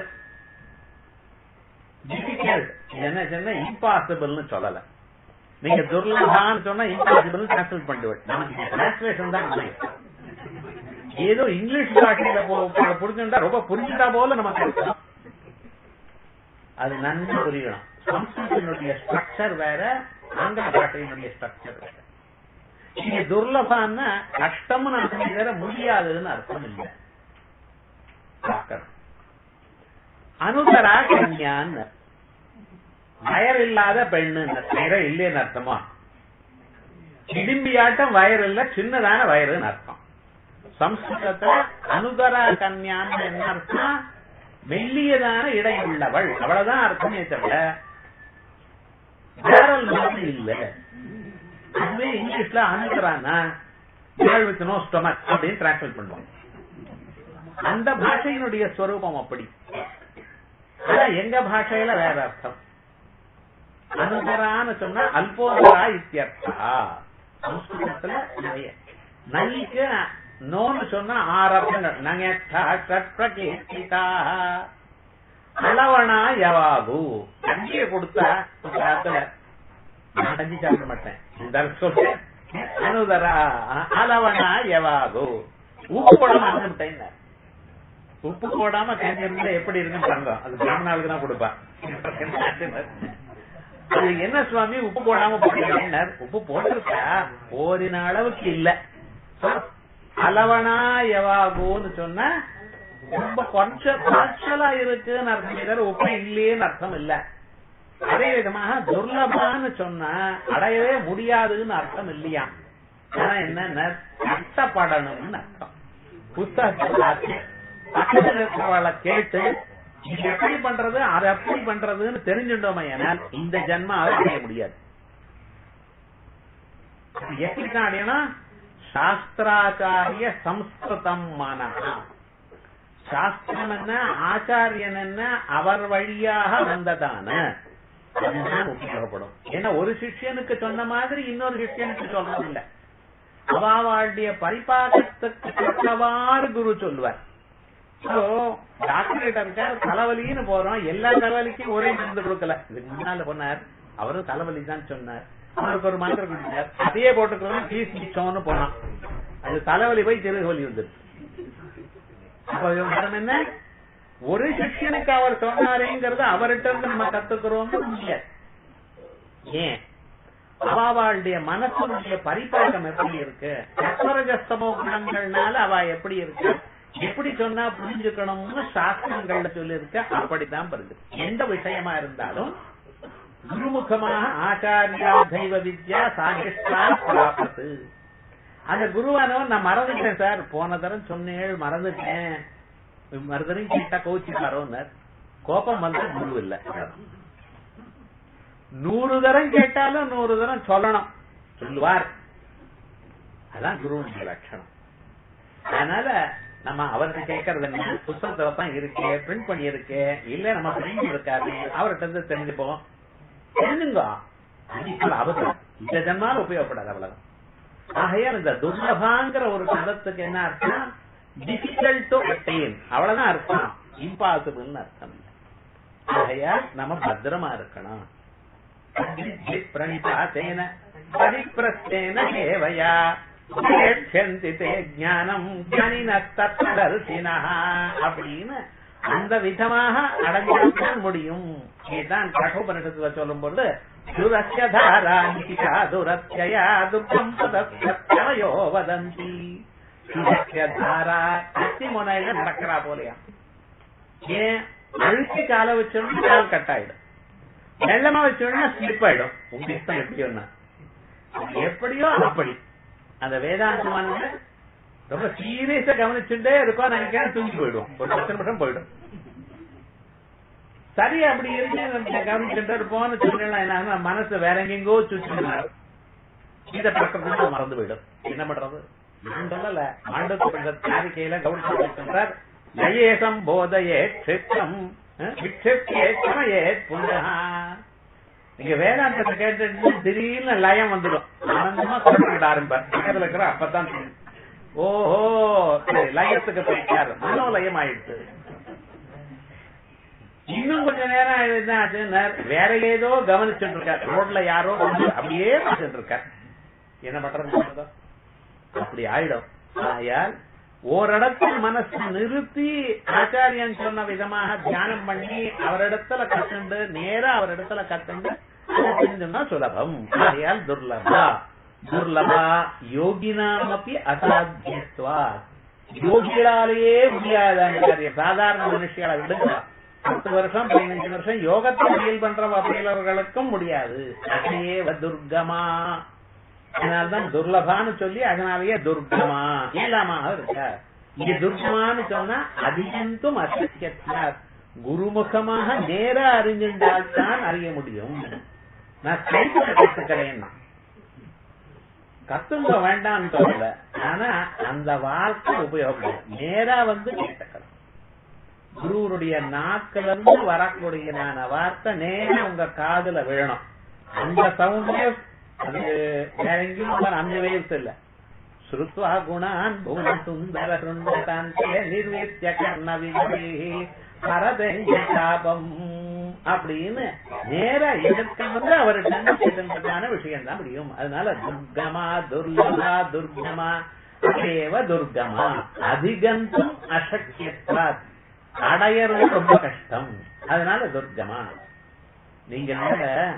[SPEAKER 1] என்ன சொன்ன இம்பாசிபிள்னு சொல்லல. நீங்க துர்லபான்னு சொன்னா இம்பாசிபிள் டிரான்ஸ்லேட் பண்ணிடுவேன். நமக்கு டிரான்ஸ்லேஷன் தான் ஏதோ இங்கிலீஷ் பாஷையில புரிஞ்சுட்டா ரொம்ப புரிஞ்சுட்டா போல நமக்கு அது நன்கு புரியணும். சம்ஸ்கிருதத்தினுடைய ஸ்ட்ரக்சர் வேற, ஆங்கில பாஷையினுடைய ஸ்ட்ரக்சர் வேற. இங்க துர்லபான்னா கஷ்டம்னு அர்த்தம் வேற, முடியாதுன்னு அர்த்தம் இல்லை. அனுதரா கன்யான்னு வயர் இல்லாத பெண்ணு வயர் இல்லைன்னு அர்த்தமா. இடிம்பியாட்டம் வயர் இல்ல, சின்னதான வயருன்னு அர்த்தம். சம்ஸ்கிருதத்துல அனுதரா கன்யான்னு என்ன அர்த்தம், மெல்லியதான இடை உள்ளவள், அவ்வளவுதான் அர்த்தமே தவிர வேரல் மாதிரி இல்ல. அதுவே இங்கிலீஷ்ல அனுதரானா கேர்ள் வித் நோ ஸ்டொமக் அப்படின்னு டிரான்ஸ்லேட் பண்ணுவாங்க. அந்த பாஷையினுடைய ஸ்வரூபம் அப்படி. ஆனா எங்க பாஷையில வேற அர்த்தம். அனுதரான்னு சொன்னா அல்போதரா இத்தியர்த்தா. சம்ஸ்கிருதத்துல நிறைய நைக்கு நோன்னு சொன்னா ஆறு அர்த்தங்கள். நகேட்டா அளவனா யவாகு. கஞ்சியை கொடுத்தா காலத்துல நான் கஞ்சி சாப்பிட மாட்டேன், சொல்றேன். அனுதரா அளவனா யவாகு. உப்பு போடாம அனுப்பிட்டேன். உப்பு போடாம கஞ்சி இருந்தா எப்படி இருக்குன்னு தங்கம், அது பிராமணாளுக்கு தான் கொடுப்பா. அது என்ன சுவாமி உப்பு போடாம போட்டீங்க? உப்பு போட்டிருக்கா ஓரின அளவுக்கு இல்ல. அளவனா எவாகுன்னு சொன்னா ரொம்ப கொஞ்சம் குறைச்சலா இருக்குன்னு அர்த்தம், உப்பு இல்லேன்னு அர்த்தம் இல்ல. அதே விதமாக துர்லபான்னு சொன்னா அடையவே முடியாதுன்னு அர்த்தம் இல்லையா. ஆனா என்ன கஷ்டப்படணும்னு அர்த்தம். புத்தகத்தை கேட்டு எப்படி பண்றது அதை எப்படி பண்றதுன்னு தெரிஞ்சுட்டோமே ஏனால் இந்த ஜென்மாவை அடைய முடியாது. எப்படிதான் அடையணும்? சாஸ்திராச்சாரிய சம்ஸ்கிருதம் மனஹா. சாஸ்திரம் என்ன, ஆச்சாரியன் என்ன, அவர் வழியாக வந்ததான உபயோகப்படும். ஏன்னா ஒரு சிஷ்யனுக்கு சொன்ன மாதிரி இன்னொரு சிஷ்யனுக்கு சொல்றது இல்லை. அவாவாளுடைய பரிபாகத்துக்கு தக்கவாறு குரு சொல்லுவார். டாக்டர் கிட்ட இருக்காரு, தலைவலின்னு போறோம், எல்லா தலைவலிக்கும் ஒரே மருந்து கொடுக்கல. இதுக்கு முன்னால போனார், அவரும் தலைவலி தான் சொன்னார், அவருக்கு ஒரு மந்திரம் கொடுத்தார், அதையே போட்டுக்கிறோம் பீஸ் மிச்சம்னு போனான். அது தலைவலி போய் திருகு வலி வந்துருக்கு. அப்ப காரணம் என்ன? ஒரு சிஷ்யனுக்கு அவர் சொன்னாரேங்கிறது அவர்கிட்ட இருந்து நம்ம கத்துக்கிறோம். ஏன்? அவாவாளுடைய மனசுடைய பரிபாகம் எப்படி இருக்கு, சத்வரஜஸ்தமோ குணங்கள்னால அவ எப்படி இருக்கு, எப்படி சொன்னா புரிஞ்சுக்கணும்னு சாஸ்திரங்கள்ல சொல்லி இருக்க. அப்படித்தான் வருது. எந்த விஷயமா இருந்தாலும் குருமுகமாக ஆச்சாரியா தெய்வ வித்யா சாகிஷ்டா பிராபத்து. அந்த குருவானவன் நான் மறந்துட்டேன் சார், போன தரம் சொன்னேன் மறந்துட்டேன், மறுதரையும் கேட்டா கோச்சிக்காரோன்னு கோபம் வந்து குரு இல்ல. நூறு தரம் கேட்டாலும் நூறு தரம் சொல்லணும், சொல்லுவார். அதான் குருவுடைய லட்சணம். அதனால நம்ம அவர்கிட்ட கேட்கறது என்ன, புத்தகத்துல தான் இருக்கு, பிரிண்ட் பண்ணி இருக்கு, இல்ல நம்ம பிரிண்ட் இருக்காரு, அவர்கிட்ட இருந்து தெரிஞ்சுப்போம். தெரிஞ்சுங்க, அவசரம் இந்த ஜன்மால உபயோகப்படாது, அவ்வளவு. ஆகையால் இந்த துர்லபாங்கிற ஒரு பதத்துக்கு என்ன அர்த்தம்? டிஃபிகல்ட் டு அட்டைன், அவ்வளவுதான் அர்த்தம், இம்பாசிபிள் அர்த்தம். ஆகையால் நம்ம பத்திரமா இருக்கணும். பிரணிபாத்தேன பரிப்ரஸ்தேன சேவையா ஞானம் அப்படின்னு அந்த விதமாக அடைஞ்சால் முடியும். இதுதான் கட்டோபனிஷத்துல சொல்லும் பொழுது துரஸ்யதாரா நிகிதா துரத்யயா துக்கம் பதஸ்யோ வதந்தி. துரஸ்யதாரா கத்தி முனையில நடக்கிறா போலையா. ஏன்? அழுத்தி கால வச்சோம்னா கால் கட்டாயிடும், வெள்ளமா வச்சோம்னா ஸ்லிப் ஆயிடும். உங்க இஷ்டம் எப்படி ஒண்ணா எப்படியோ அப்படி. அந்த வேதாந்தமான ரொம்ப சீரியஸா கவனிச்சுட்டே இருக்கோம், நினைக்கிறேன் தூங்கி போயிடும், ஒரு பத்து நிமிஷம் போயிடும். சரி, அப்படி இருந்து கவனிச்சுட்டு இருப்போம்னு சொன்னா என்ன, மனசு வேற எங்கெங்கோ சுற்றி இந்த பக்கம் மறந்து போயிடும். என்ன பண்றது? நான் சொல்லல, ஆண்டோக்கையில கவனிச்சுன்றார். நயேசம் போதையே க்ஷேத்திரம் விக்ஷேப்தியே சமயே புனः. நீங்க வேதாந்தத்தை கேட்டு திடீர்னு லயம் வந்துடும், ஆனந்தமா சொல்லிட்டு ஆரம்பிப்பார். பக்கத்துல இருக்கிற அப்பதான் ஓஹோ லயத்துக்கு போயிட்டாரு, மனோ லயம் ஆயிடுச்சு. இன்னும் கொஞ்ச நேரம் என்ன ஆச்சுன்னா வேற ஏதோ கவனிச்சுட்டு இருக்காரு, ரோட்ல யாரோ அப்படியே பார்த்துட்டு இருக்காரு. என்ன பண்றது? அப்படி ஆயிடும். ஆயால் ஓரிடத்தில் மனசு நிறுத்தி ஆச்சாரியன் சொன்ன விதமாக தியானம் பண்ணி அவரிடத்துல கத்துண்டு நேரா அவரிடத்துல கத்துண்டு தெரிஞ்சுன்னா சுலபம். ஆகையால் துர்லபா துர்லபா யோகினாமப்பி அசாத்தியத்வா. யோகிகளாலேயே முடியாத காரியம். சாதாரண மனுஷிகளை விடுங்க, பத்து வருஷம் பதினஞ்சு வருஷம் யோகத்தை செயல் பண்ற வகையிலவர்களுக்கும் முடியாது. அதே துர்கமா. அதனால்தான் துர்லபான்னு சொல்லி அதனாலேயே துர்கமா ஏழாமாக இருக்க. இங்க துர்கமான்னு சொன்னா அதிகந்தும் அசக்கியத்தார். குருமுகமாக நேரா அறிஞ்சின்றால் தான் அறிய முடியும். நான் கைத்துல கத்துக்கிறேன், கத்துங்க வேண்டாம்னு சொல்லல, ஆனா அந்த வார்த்தை உபயோகம் நேரா வந்து கேட்டுக்கலாம். குருவனுடைய நாக்கில இருந்து வரக்கூடிய வார்த்தை நேரா உங்க காதுல விழணும். அந்த சவுண்ட்ல அது வேற எங்கேயும் அஞ்சு வயசு இல்ல. ஸ்ருத்வா குணான் பூம சுந்தர நிர்வேத்திய கர்ண விஜயி பரதம் அப்படின்னு நேரா எதிர்க்க வந்து அவருக்கான விஷயம் தான் முடியும். அதனால துர்கமா துர்லபா துர்கமா தேவ துர்கமா அதிகந்தும் அசக்கியத்வா. அடையறது ரொம்ப கஷ்டம், அதனால துர்கமா. நீங்க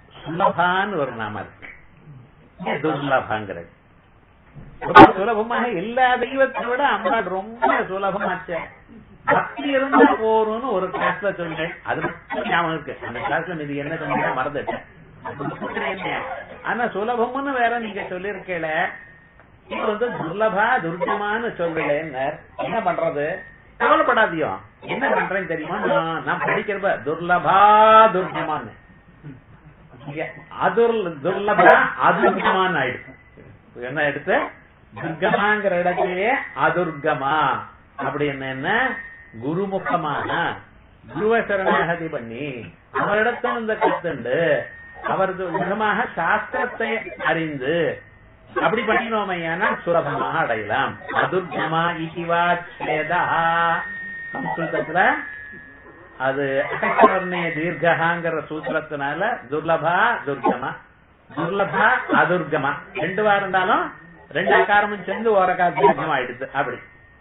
[SPEAKER 1] சுலபான்னு ஒரு நாம இருக்கு, துர்லபாங்கிறது. ரொம்ப சுலபமாக எல்லா தெய்வத்தை விட அம்பாள் ரொம்ப சுலபமாச்ச. பக்தி இருந்தா போறோம்னு ஒரு கிளாஸ்ல சொல்றேன், அது மட்டும் ஞாபகம் இருக்கு. அந்த கிளாஸ்ல இது என்ன சொன்னீங்க மறந்துட்டேன். ஆனா சுலபம்னு வேற நீங்க சொல்லிருக்கல, இது வந்து துர்லபா துர்கமான்னு சொல்றேன்னு என்ன பண்றது? கவலைப்படாதியோ, என்ன பண்றேன்னு தெரியுமா? நான் படிக்கிறப்ப துர்லபா துர்கமான்னு அதுர் துர்லபா அதுர்கமான்னு ஆயிடுச்சு. என்ன எடுத்து துர்கமாங்கிற இடத்திலேயே அதுர்கமா அப்படி என்ன குருமுகமான குருவ சரணாகதி பண்ணி அவரிடத்தில் இந்த கத்துண்டு அவரது முகமாக சாஸ்திரத்தை அறிந்து அப்படி பண்ணினோமையான சுலபமாக அடையலாம். அதுர்கமா இகிவா சேதா சம்ஸ்கிருதத்துல அது அகஸ்வர்ணே தீர்க்கஹாங்கிற சூத்திரத்தினால துர்லபா துர்கமா துர்லபா அதுர்கமா ரெண்டு வாரம் இருந்தாலும் ரெண்டு அகாரமும் சேர்ந்து ஓரக்கா தீர்க்கம் ஆயிடுது. அப்படி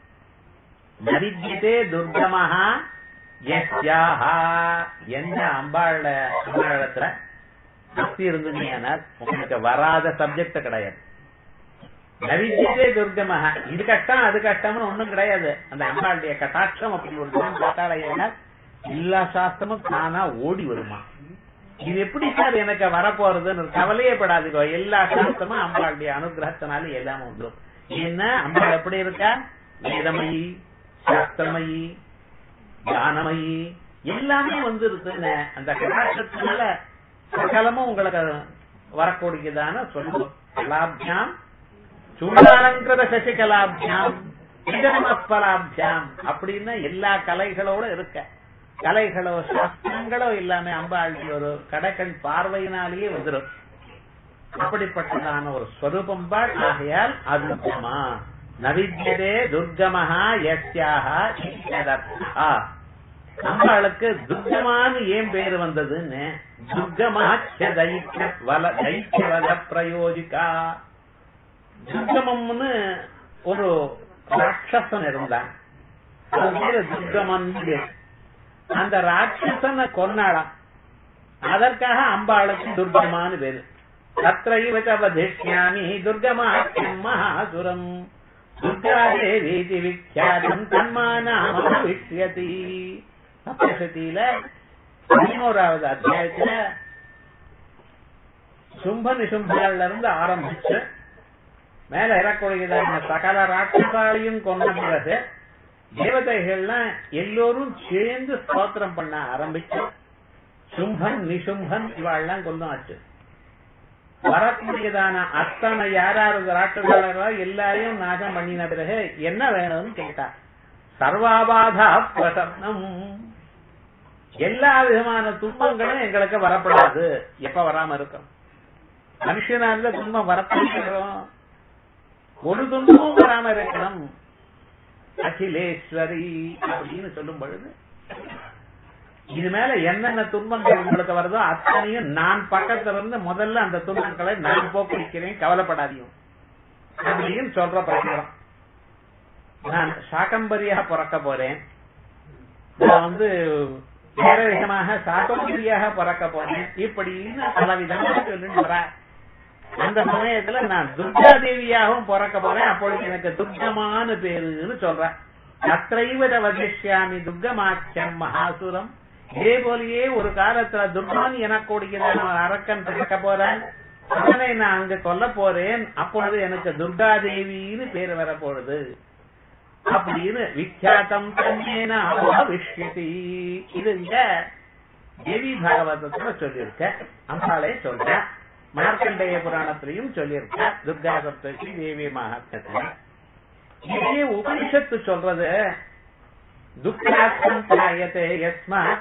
[SPEAKER 1] நவித்யதே துர்கமஹா யஸ்யாஹா எந்த அம்பாள அம்பாளத்துல பக்தி இருந்தீங்கன்னா உங்களுக்கு வராத சப்ஜெக்ட் கிடையாது. நவித்யதே துர்கமஹா இது கஷ்டம் அது கஷ்டம்னு ஒண்ணும் கிடையாது. அந்த அம்பாளுடைய கட்டாட்சம் அப்படி ஒரு பார்த்தாலையா எல்லா சாஸ்திரமும் தானா ஓடி வருமா. இது எப்படி சார் எனக்கு வரப்போறதுன்னு கவலையே படாதுக்கோ. எல்லா சாஸ்திரமும் அம்பாளுடைய அனுகிரகத்தினால எல்லாமே வந்துடும். ஏன்னா அம்பாள் எப்படி இருக்கா? வேதமயி, சாஸ்திரமயி, ஞானமயி எல்லாமே வந்து இருக்குன்னு அந்த கடாட்சத்தினால சகலமும் உங்களுக்கு வரக்கூடியதான சொல்லுவோம். கலாபியாம் சூடாலங்கிற சசிகலாபியாம் இதனமப்பலாபியாம் அப்படின்னு எல்லா கலைகளோட இருக்க. கலைகளோ சாஸ்திரங்களோ எல்லாமே அம்பாளுடைய ஒரு கடைக்கண் பார்வையினாலேயே வந்துடும். அப்படிப்பட்டதான ஒரு ஸ்வரூபம்பாள். ஆகையால் அதுர்கமா நவித்யதே துர்கமஹா யஸ்யாஹா இத்யதர்த்தா. அம்பாளுக்கு துர்கமான்னு ஏன் பேரு வந்ததுன்னு துர்கமாச்ச தைத்ய வல தைத்யவத பிரயோஜிகா. துர்கமம்னு ஒரு ராட்சசன் இருந்தான், அது பேரு துர்கமன். அந்த ராட்சசனை கொன்னாளாம், அதற்காக அம்பாளுக்கு துர்கமான்னு பேரு. தத்ரைவதேஷ்யாமி துர்கமாக்கியம் மகாசுரம் துர்காதேவீதி விக்யாதம் தன்மானாமவிஷ்யதி. சப்தசதியில பதினோராவது அத்தியாயத்துல சும்ப நிசும்பல இருந்து ஆரம்பிச்சு மேல இறக்கூடியதான சகல ராட்சசாலையும் கொண்ட பிறகு தேவதைகள்லாம் எல்லோரும் சேர்ந்து ஸ்தோத்திரம் பண்ண ஆரம்பிச்சு சும்பன் நிசும்பன் இவாள்லாம் கொண்டாச்சு. வரக்கூடியதான அத்தனை யாராவது ராட்சசாளர்களோ எல்லாரையும் நாசம் பண்ணின பிறகு என்ன வேணும்னு கேட்டா சர்வாபாதா பிரசன்னம், எல்லா விதமான துன்பங்களும் எங்களுக்கு வரப்படாது. எப்ப வராம இருக்கும்? மனுஷனா இருந்த துன்பம் வரப்போம், ஒரு துன்பமும் வராம இருக்கணும். அகிலேஸ்வரி அப்படின்னு சொல்லும் பொழுது இது மேல என்னென்ன துன்பங்கள் உங்களுக்கு வருதோ அத்தனையும் நான் பக்கத்துல இருந்து முதல்ல அந்த துன்பங்களை நான் போக்குவிக்கிறேன், கவலைப்படாதீங்க அப்படின்னு சொல்ற பிரகாரம் நான் சாகம்பரியாக பிறக்க போறேன், நான் வந்து வேற விதமாக சாகம்பரியாக பிறக்க போறேன், இப்படின்னு பல விதமாக சொல்லிட்டு வர. அந்த சமயத்துல நான் துர்கா தேவியாகவும் பிறக்க போறேன், அப்பொழுது எனக்கு துர்கமான பேருன்னு சொல்றேன். அத்தைவத வதிஷ்யாமி துர்கமாட்சம் மகாசுரம். இதே போலயே ஒரு காலத்துல துர்கான் எனக்கூடிய அரக்கன் பிறக்க போறேன், அவனை நான் அங்க கொல்ல போறேன், அப்பொழுது எனக்கு துர்கா தேவின்னு பேர் வரப்போகுது அப்படின்னு விக்யாத்தம் தன்னேன விஷயத்தி. இது இங்க தேவி பாகவதத்துல சொல்லியிருக்க, அம்பாளே சொல்ற. மார்க்கண்டேய புராணத்திலையும் சொல்லியிருக்க துர்கா சப்ததி தேவி மகாத்மத்துல. இதே உபனிஷத்து சொல்றது துர்காத்மம் தாயத்தே யஸ்மாத்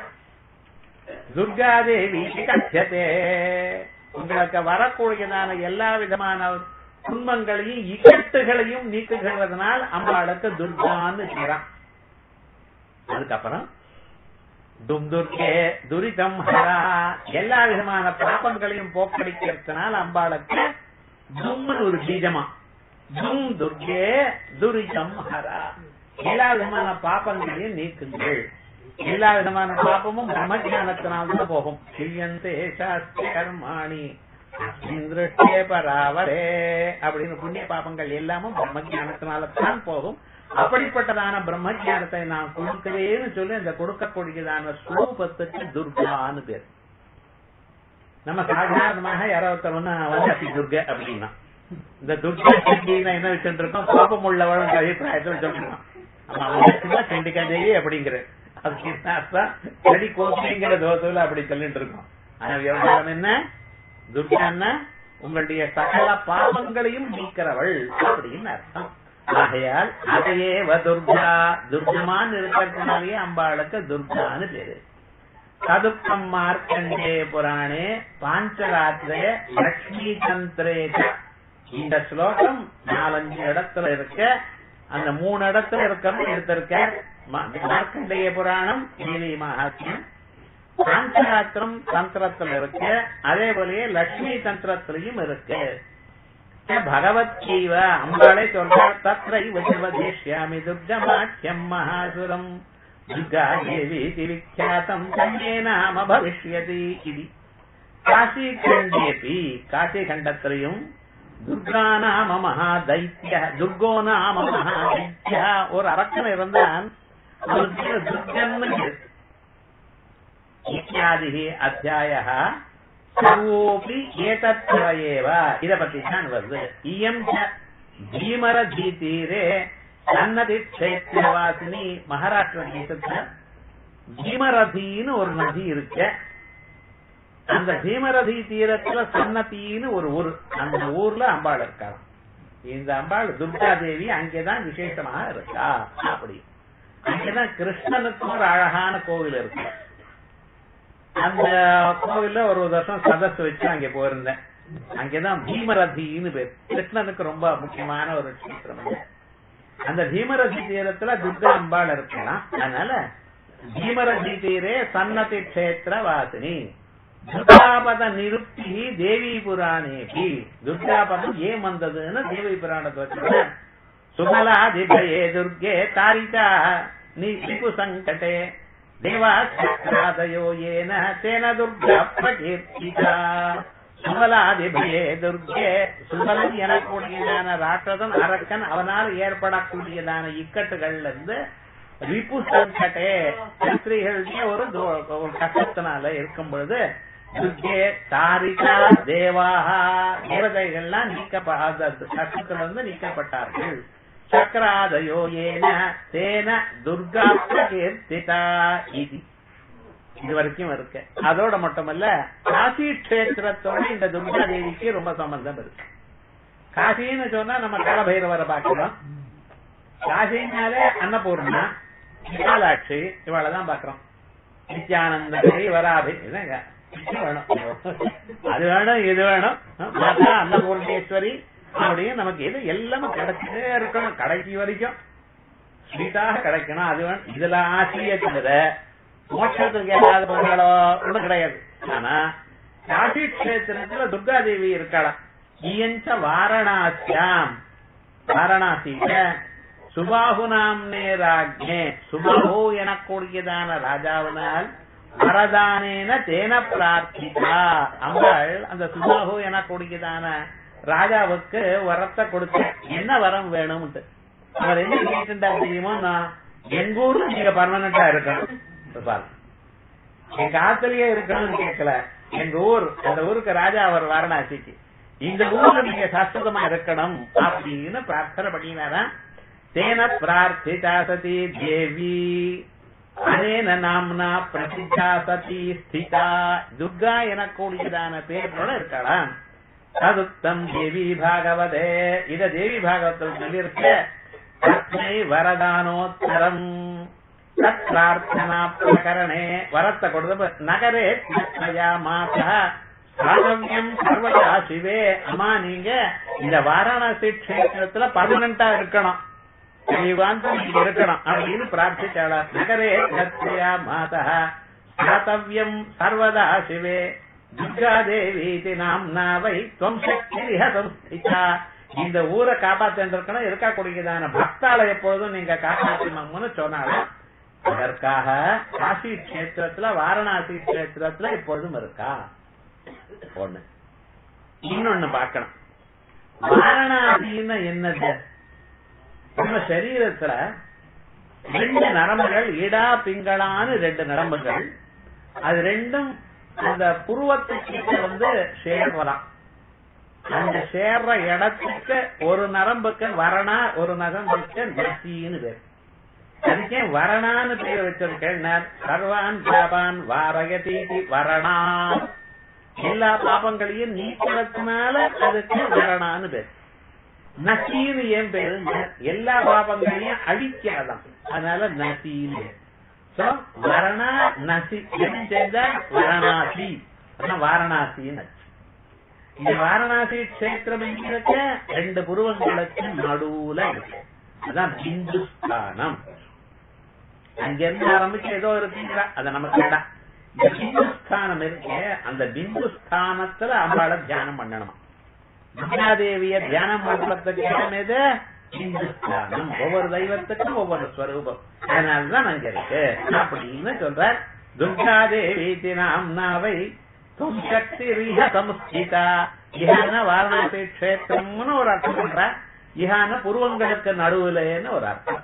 [SPEAKER 1] துர்காதேவி கட்சதே. உங்களுக்கு வரக்கூடியதான எல்லா விதமான துன்பங்களையும் இக்கட்டுகளையும் நீக்குகிறதுனால் அம்பாளுக்கு துர்கான்னு சொல்றான். அதுக்கப்புறம் தும் துர்கே துரிதம் ஹரா, எல்லா விதமான பாப்பங்களையும் போக்கடிக்கிறதுனால அம்பாளுக்கு தும்னு ஒரு பீஜமா தும் துர்கே துரிதம் ஹரா, எல்லா விதமான பாப்பங்களையும் நீக்குங்கள். எல்லா விதமான பாப்பமும் பிரம்ம ஜானத்தினால்தான் போகும். கிரியந்தே சாஸ்திர கர்மாணி திருஷ்டே பராவரே அப்படின்னு புண்ணிய பாபங்கள் எல்லாமும் பிரம்ம ஜானத்தினால்தான் போகும். அப்படிப்பட்டதான பிரம்ம ஜானத்தை நான் கொடுக்கிறேன்னு சொல்லி அந்த கொடுக்கக்கூடியதான ஸ்வரூபத்துக்கு துர்கான்னு பேர். நம்ம சாதாரணமாக யாராவது வந்து துர்கை அப்படின்னா இந்த துர்கா செண்டினா என்ன வச்சுட்டு இருக்கோம், கோபம் உள்ளவளும் அபிப்பிராயத்தில் சொல்லிருக்கோம். ஆமா செண்டிகா தேவி அப்படிங்கிற அதுக்கு செடி கோபிங்கிற தோசையில அப்படி சொல்லிட்டு இருக்கோம். ஆனா விவகாரம் என்ன, துர்கான்னா உங்களுடைய சகல பாவங்களையும் நீக்கிறவள் அப்படின்னு அர்த்தம். ஆகையால் அதையே துர்கா துர்கமான்னு இருக்கிறதுனாலேயே அம்பாளுக்கு துர்கான்னு பேரு. சதுக்கம் மார்க்கண்டே புராணே பாஞ்சராத்திரே லட்சுமி தந்திரே. இந்த ஸ்லோகம் நாலஞ்சு இடத்துல இருக்க, அந்த மூணு இடத்துல இருக்கிறது எடுத்திருக்க. மார்க்கண்டேய புராணம் தேவி மகாத்மியம், பாஞ்சராத்திரம் தந்திரத்தில் இருக்கு, அதே போலயே லட்சுமி தந்திரத்திலையும் இருக்கு. பகவத்கீவ அம்பாளே சொல்றார், தத்ரைவ சிவதேஷ்யாமி துர்கமாட்சியம் மகாசுரம் துர்கா தேவி விக்யாதம் தன்யே நாம பவிஷ்யதி. இது காசி கண்டேபி, காசி கண்டத்திலையும் துர்கா நாம மகாதைத்ய துர்கோ நாம மகாதைத்ய ஒரு அரக்கன் இருந்தான், துர்கன் இத்தியாதி அத்தியாய சர்வோபி ஏதத்ரயேவ. இத பத்தி தான் வருது. இயம் பீமர தீரே சன்னதி கஷேத்திரவாசினி. மகாராஷ்டிர தேசத்துல பீமரதின்னு ஒரு நதி இருக்கு. அந்த பீமரதி தீரத்துல சன்னதின்னு ஒரு ஊர், அந்த ஊர்ல அம்பாள் இருக்காளாம். இந்த அம்பாள் துர்கா தேவி அங்கேதான் விசேஷமாக இருக்கா. அப்படி அங்கேதான் கிருஷ்ணனுக்கு ஒரு அழகான கோவில் இருக்கு. அந்த கோவில்ல ஒரு வருஷம் சதஸ் வச்சு அங்க போயிருந்தேன். அங்கேதான் பீமரதின்னு பேர். கிருஷ்ணனுக்கு ரொம்ப முக்கியமான ஒரு கஷேத்திரம். அந்த பீமரதி தீரத்துல துர்கா அம்பாள் இருக்கலாம். அதனால பீமரதி தீரே சன்னதி கஷேத்திர வாசினி. துர்காபத நிருப்தி தேவி புராணேபி. துர்காபதம் ஏன் வந்ததுன்னு தேவி புராணத்தை வச்சு சுமலாதிபயே துர்கே தாரிகா நிபு சங்கடே தேவாதயோ ஏன தேன துர்கா பிரகீர்த்திதா. சுமலாதிபயே துர்கே, சுமலன் எனக்கூடியதான ராட்சதன் அரக்கன் அவனால் ஏற்படக்கூடியதான இக்கட்டுகள்ல இருந்து ரிபு சங்கடே ஸ்திரீகளுடைய ஒரு ஒரு கஷ்டத்தினால இருக்கும் பொழுது துர்கே தாரிகா தேவாஹா தேவதைகள்லாம் நீக்கப்பட்ட கஷ்டத்திலிருந்து நீக்கப்பட்டார்கள். சக்கராதயோ ஏன தேன துர்கா பிரகீர்த்திதா. இது இது வரைக்கும் இருக்கு. அதோட மட்டுமல்ல, காசி கஷேத்திரத்தோட இந்த துர்கா தேவிக்கு ரொம்ப சம்பந்தம் இருக்கு. காசின்னு சொன்னா நம்ம காலபைரவரை பார்க்கிறோம். காசினாலே அன்னபூர்ணா, விசாலாட்சி இவளதான் பாக்குறோம். நித்யானந்தரை வராபி வேணும், அது வேணும் இது வேணும், மாதா அன்னபூர்ணேஸ்வரி அப்படின்னு நமக்கு எது எல்லாமே கிடைச்சிட்டே இருக்கணும். கடைசி வரைக்கும் ஸ்வீட்டாக கிடைக்கணும். அது வேணும். இதுல ஆசையே தவிர மோட்சத்துக்கு ஏதாவது பண்ணாலோ ஒண்ணும் கிடையாது. ஆனா காசி கஷேத்திரத்துல துர்கா தேவி இருக்கலாம். இயஞ்ச வாரணாசியாம், வாரணாசியில சுபாகு நாம்னே ராஜ்ஞே, சுபாகு எனக்கூடியதான ராஜாவினால் வரதானேன தேன பிரார்த்திதா. அம்பாள் அந்த சுபாகு எனக்கூடியதான ராஜாவுக்கு வரத்தை கொடுத்த என்ன வரம் வேணும்ட்டு அவர் என்ன கேட்டுட்டா தெரியுமோ, நான் எங்க ஊர்ல நீங்க பர்மனண்டா இருக்கணும், எங்க ஆத்திலேயே இருக்கணும்னு கேட்கல. எங்க ஊர், அந்த ஊருக்கு ராஜா அவர் வாரணாசிக்கு, இந்த ஊர்ல நீங்க சாஸ்வதமா இருக்கணும் அப்படின்னு பிரார்த்தனை பண்ணினாரா. தேன பிரார்த்திதா சதி தேவி அனேன நாம்னா பிரசித்தா சதி ஸ்திதா. துர்கா எனக்கூடியதான பேரோட இருக்கலாம். ததுத்தம் தேவி பாகவதே, இத தேவி பாகவத்தில் சொல்லியிருக்க. தஸ்மை வரதானோத்தரம் தத் பிரார்த்தனா பிரகரணே, வரத்தை கொடுத்த நகரே மாதா சாதவியம் சர்வதா சிவே. அம்மா நீங்க இந்த வாரணாசி கஷேத்திரத்துல பர்மனண்டா இருக்கணும், இருக்கணும் அப்படின்னு பிரார்த்திச்சாளா. நகரே சத்யா மாதா சாதவியம் சர்வதா சிவே துர்கா தேவி நாம்னா வை துவம் சக்தி. இந்த ஊரை காப்பாத்திருக்கணும், இருக்கக்கூடியதான பக்தால எப்பொழுதும் நீங்க காப்பாற்றணும்னு சொன்னாலும் அதற்காக காசி கஷேத்திரத்துல வாரணாசி கஷேத்திரத்துல எப்பொழுதும் இருக்கா ஒண்ணு. இன்னொன்னு பார்க்கணும், வாரணாசின்னு என்னது? நம்ம சரீரத்துல ரெண்டு நரம்புகள், இடா பிங்களான்னு ரெண்டு நரம்புகள், அது ரெண்டும் அந்த புருவத்துக்கு வந்து சேர்வலாம். அந்த சேர்ற இடத்துக்கு ஒரு நரம்புக்கு வரணா, ஒரு நரம்புக்கு நசின்னு பேர். அதுக்கே வரணான்னு பேர் வச்சிருக்கேன். சர்வான் பாபான் வாரயதி வரணா, எல்லா பாபங்களையும் நீக்கிறதுனால அதுக்கு வரணான்னு பேர். நசின்னு ஏன் பேரு? எல்லா பாபங்களையும் அழிக்கிறதாம், அதனால நசின்னு. வரணா நசி சேர்ந்தா வாரணாசி, வாரணாசின்னு. இந்த வாரணாசி கஷேத்திரம் எங்க? ரெண்டு புருவங்களுக்கு நடுவுல இருக்கு. அதான் பிந்துஸ்தானம். அங்கிருந்து ஆரம்பிச்சு ஏதோ இருக்குங்களா, அதை நமக்கு வேண்டாம். இந்த பிந்துஸ்தானம் இருக்கு, அந்த பிந்துஸ்தானத்துல அம்பாளை தியானம் பண்ணணும். துர்காதேவிய தியானம் பண்றதுக்கு இடம் எது? பிந்துஸ்தானம். ஒவ்வொரு தெய்வத்துக்கும் ஒவ்வொரு ஸ்வரூபம், அதனாலதான் அங்க இருக்கு அப்படின்னு சொல்ற. துர்காதேவி நாம்னாவை தும் சக்தி ரீஹ சமுஸ்திதா. இஹான வாரணாசி கஷேத்திரம்னு ஒரு அர்த்தம் பண்ற, இஹான புருவங்களுக்கு நடுவுலன்னு ஒரு அர்த்தம்.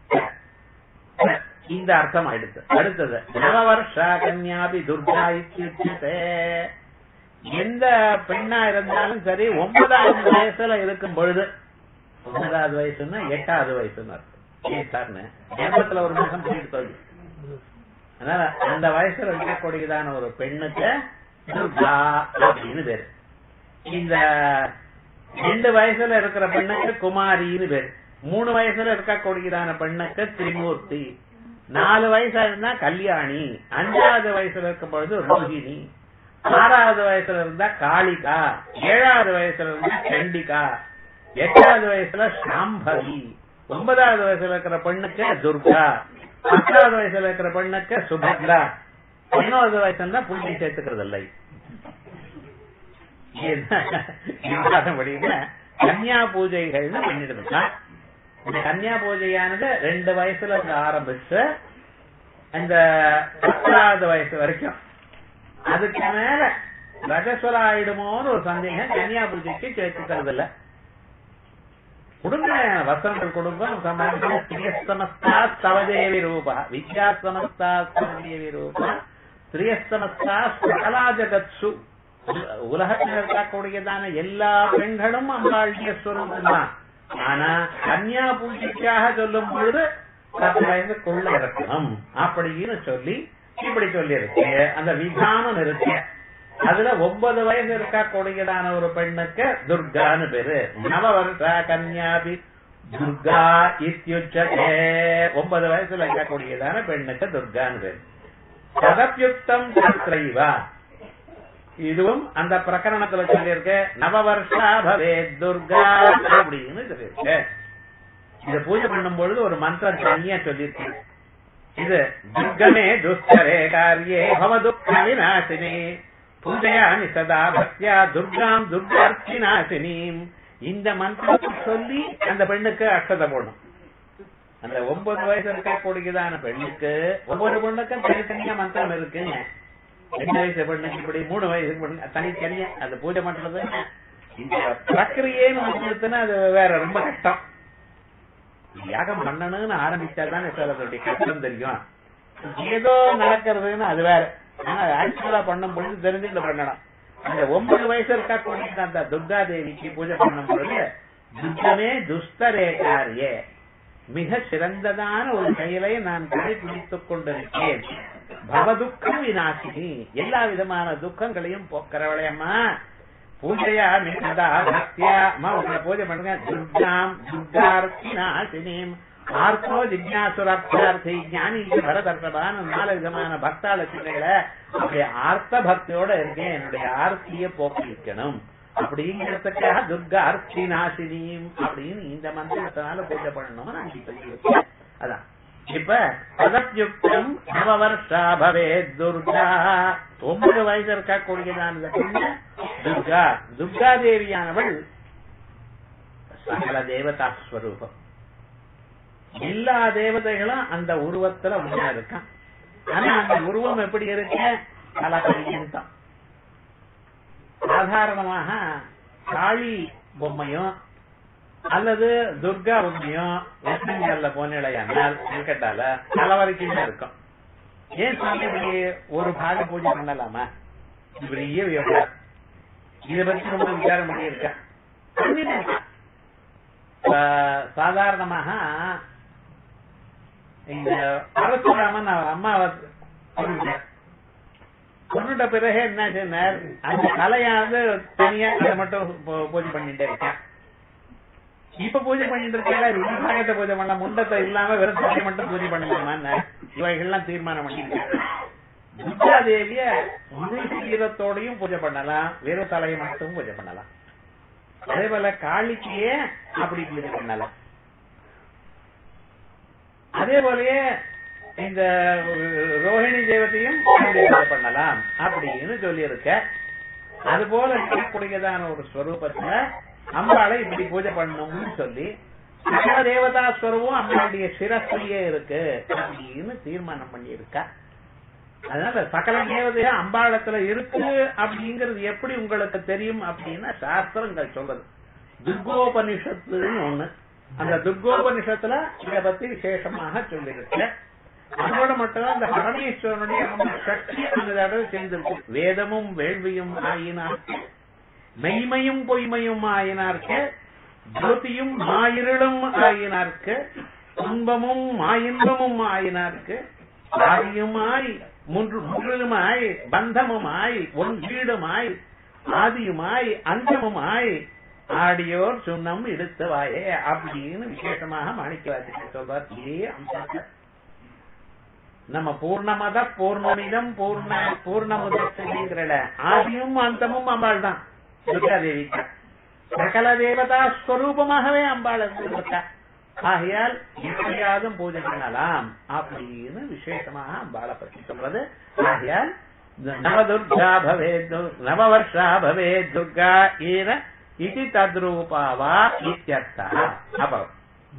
[SPEAKER 1] இந்த அர்த்தம் அடுத்து அடுத்தது நவவர்ஷா கன்யாபி துர்கா இத்யுச்யதே. எந்த பெண்ணா இருந்தாலும் சரி, ஒன்பதாவது வயசுல இருக்கும் பொழுது, ஒன்பதாவது வயசுன்னா எட்டாவது வயசுன்னு அர்த்தம். ஜென்மத்துல ஒரு மாசம் போயிட்டு சொல்லு. அதனால அந்த வயசுல இருக்கக்கூடியதான ஒரு பெண்ணுக்கு துர்கா அப்படின்னு பேரு. இந்த ரெண்டு வயசுல இருக்கிற பெண்ணுக்கு குமாரின்னு பேரு. மூணு வயசுல இருக்கக்கூடியதான பெண்ணுக்கு திரிமூர்த்தி. நாலு வயசா இருந்தா கல்யாணி. அஞ்சாவது வயசுல இருக்கும் பொழுது ரோஹிணி. ஆறாவது வயசுல இருந்தா காளிகா. ஏழாவது வயசுல இருந்தா சண்டிகா. எட்டாவது வயசுல சாம்பவி. ஒன்பதாவது வயசுல இருக்கிற பெண்ணுக்கு துர்கா. பத்தாவது வயசுல இருக்கிற பெண்ணுக்கு சுபத்ரா. பதினோரு வயசுல புள்ளி சேர்த்துக்கிறது இல்லை. கன்யா பூஜைகள்னு பண்ணிட்டு இருக்கா. இந்த கன்யா பூஜையானது ரெண்டு வயசுல ஆரம்பிச்சு அந்த பத்தாவது வயசு வரைக்கும். அதுக்கு மேல ரஜஸ்வல ஆயிடுமோன்னு ஒரு சந்தேகம் கன்யா பூஜைக்கு சேர்த்துக்கிறது இல்ல. கொடுங்க, வசனங்கள் கொடுங்க. ஸ்திரியஸ்தமஸ்தா சவதேவி ரூபா வித்யாஸ்தமஸ்தா சவதேவி ரூபா ஸ்திரியஸ்தமஸ்தா சகலா ஜகத்சு. உலகத்தில் இருக்கக்கூடியதான எல்லா பெண்களும் அம்பாளுடைய ஸ்வரூபம் தான். ஆனா கன்யா பூஜைக்காக சொல்லும் பொழுது பத்து வயசுக்குள்ள இருக்கணும் அப்படின்னு சொல்லி இப்படி சொல்லி இருக்கு. அந்த விதானம் இருக்கு. அதுல ஒன்பது வயசு இருக்கக்கூடியதான ஒரு பெண்ணுக்கு துர்கான்னு பேரு. நவவர்ஷா கன்யாபி துர்கா இத்யுச்சதே. ஒன்பது வயசுல இருக்கக்கூடியதான பெண்ணுக்கு துர்கான்னு பேரு. சதப்யுக்தம் சாஸ்திரைவா, இதுவும் அந்த பிரகரணத்துல சொல்லியிருக்க. நவவர்ஷா பவே துர்கா அப்படின்னு சொல்லியிருக்க. இத பூஜை பண்ணும் பொழுது ஒரு மந்திரம் தனியா சொல்லியிருக்கு. இது துர்கமே துஷ்கரே காரியே பவ துக்க விநாசினி பூஜையாமி சதா பக்தியா துர்காம் துர்கார்த்திநாசினீம். இந்த மந்திரத்தை சொல்லி அந்த பெண்ணுக்கு அக்ஷதை போடணும். அந்த ஒன்பது வயசு இருக்கக்கூடியதான பெண்ணுக்கு ஒவ்வொரு பெண்ணுக்கும் தனித்தனியா மந்திரம் இருக்குங்க. ரெண்டு வயசு பெண்ணுக்கு இப்படி, மூணு வயசு பெண்ணு தனித்தனியா அந்த பூஜை பண்றது. இந்த பிரக்கிரியேன்னு அது வேற ரொம்ப கஷ்டம். யாகம் பண்ணணும்னு ஆரம்பிச்சாதானே சார் அதோடைய கஷ்டம் தெரியும். ஏதோ நடக்கிறதுன்னு அது வேற. ஆனா ஆக்சுவலா பண்ணும் பொழுது தெரிஞ்சுட்டு பண்ணணும். அந்த ஒன்பது வயசு இருக்கக்கூடிய அந்த துர்கா தேவிக்கு பூஜை பண்ணும் பொழுது துர்கமே துஷ்டரேகாரியே, மிக சிறந்ததான ஒரு செயலை நான் கடைபிடித்துக் கொண்டிருக்கேன். பவதுக்கம் விநாசினி, எல்லா விதமான துக்கங்களையும் போக்குறவளையம்மா. பூஜையா மிகதா பக்தியா அம்மா உங்களை பூஜை பண்ணுங்க. துர்காம் துர்கார்த்திநாசினிம் ஆர்த்தோ ஜிக்ஞாசுரார்த்தி ஞானி பரதர்ஷபான நாலு விதமான பக்தாள சிலைகளை அப்படி ஆர்த்த பக்தியோட இருக்கேன். என்னுடைய ஆர்த்திய போக்கிக்கணும் அப்படிங்கிறதுக்காக துர்கா அர்த்தி நாசினியும் அப்படின்னு இந்த மந்திரத்தினால பூஜை பண்ணணும். நான் சொல்லியிருக்கேன். அதான் இப்ப பதத்யுக்தம் நவவர்ஷா பவே துர்கா. ஒன்பது வயசு இருக்கக்கூடியதான துர்கா. துர்கா தேவியானவள் சகல தேவதா ஸ்வரூபம். எல்லா தேவதைகளும் அந்த உருவத்துல உண்மையா இருக்கான். ஆனா அந்த உருவம் எப்படி இருக்கு? கலப்பரிதான். சாதாரணமாக காளி பொம்மையும் அல்லது துர்கா பொம்மையும் வெற்றிங்கல்ல போனிலையானால் இருக்கட்டால கலவரைக்கும் இருக்கும். ஏன் சாமி இப்படி ஒரு பாக பூஜை பண்ணலாமா? பெரிய விவகாரம். இதை பற்றி ரொம்ப விசாரம் பண்ணி இருக்கா. சாதாரணமாக இந்த பரசுராமன் அம்மா கொண்டுட்ட பிறகு என்ன சொன்னார்? அந்த கலையானது தனியா இதை மட்டும் பூஜை பண்ணிட்டே இருக்கேன். இப்ப பூஜை பண்ணிட்டு இருக்கேன், பாகத்தை பூஜை பண்ண முண்டத்தை இல்லாம வெறும் தலையை மட்டும் பூஜை பண்ணலாமா? இவைகள்லாம் தீர்மானம் பண்ணிருக்கேன். துர்கா தேவிய முழு சீரத்தோடையும் பூஜை பண்ணலாம், வெறும் தலையை மட்டும் பூஜை பண்ணலாம். அதே போல காளிக்கையே அப்படி பூஜை பண்ணலாம். அதே போலயே இந்த ரோஹிணி தேவத்தையும் பூஜை பண்ணலாம் அப்படின்னு சொல்லி இருக்க. அது போல இருக்கக்கூடியதான ஒரு ஸ்வரூபத்துல அம்பாளை இப்படி பூஜை பண்ணணும்னு சொல்லி சகல தேவதா ஸ்வரூபம் அம்பாளுடைய சிரஸ்லயே இருக்கு அப்படின்னு தீர்மானம் பண்ணி இருக்கா. அதனால சகல தேவதையா அம்பாளத்துல இருக்கு அப்படிங்கிறது எப்படி உங்களுக்கு தெரியும் அப்படின்னா சாஸ்திரங்கள் சொல்றது. துர்கோபனிஷத்துன்னு ஒண்ணு, அந்த துர்கோபனிஷத்துல இதை பத்தி விசேஷமாக சொல்லிருக்கு. அதோட மட்டும் அந்த பரமேஸ்வரனுடைய சக்தி அந்த தடவை சேர்ந்திருக்கு. வேதமும் வேள்வியும் ஆயினார்க்கு, மெய்மையும் பொய்மையும் ஆயினார்க்கு, ஜோதியும் மாயிருளும் ஆயினார்க்கு, துன்பமும் மாயின்பமும் ஆயினார்க்கு, ஆதியுமாய் மூன்று முன்றுமாய் பந்தமுமாய் ஒன் வீடுமாய் ஆதியுமாய் அந்தமுமாய் ஆடியோர் சுண்ணம் எடுத்த வாயே அப்படின்னு விசேஷமாக மாணிக்கவாசகர் சொல்றார். இதே அம்சத்தை நம்ம பூர்ணமத பூர்ணமிதம் பூர்ண பூர்ணமுதல ஆதியும் அந்தமும் அம்பாள் தான் துர்காதேவி. சகல தேவதா ஸ்வரூபமாகவே அம்பாள் இருக்கா. ஆகையால் எப்படியாவது பூஜை பண்ணலாம் அப்படின்னு விசேஷமாக அம்பாளை பற்றி சொல்றது. ஆகையால் நவதுர்கா பவே நவவர்ஷா பவே துர்கா ஈர இது தத்ரூபாவா இத்யர்த்தः. அப்புறம்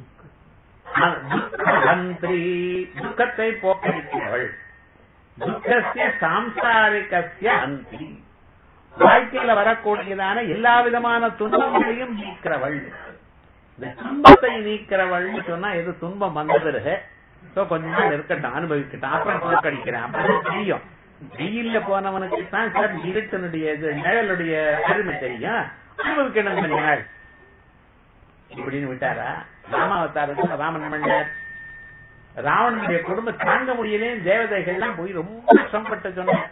[SPEAKER 1] துக்கஹந்த்ரி, துக்கத்தை போக்கடிக்கிறவள், துக்கஸ்ய சாம்சாரிகஸ்ய ஹந்த்ரி, வாழ்க்கையில வரக்கூடியதான எல்லா விதமான துன்பங்களையும் நீக்கிறவள். இந்த துன்பத்தை நீக்கிறவள்னு சொன்னா எது துன்பம் வந்த பிறகு கொஞ்ச நாள் இருக்கட்டும், அனுபவிக்கட்டும், அப்புறம் போக்கடிக்கிறேன் அப்படின்னு தெரியும். வெயில்ல போனவனுக்கு தான் சார் இருட்டினுடைய நிழலுடைய அருமை தெரியும். அனுபவிக்கணும் கொஞ்ச நாள் இப்படின்னு விட்டாரா? ராமாவதாரத்தில் ராமன் பண்ணார். ராவணனுடைய குடும்பம் தாங்க முடியலே, தேவதைகள்லாம் போய் ரொம்ப கஷ்டப்பட்டு சொன்னார்.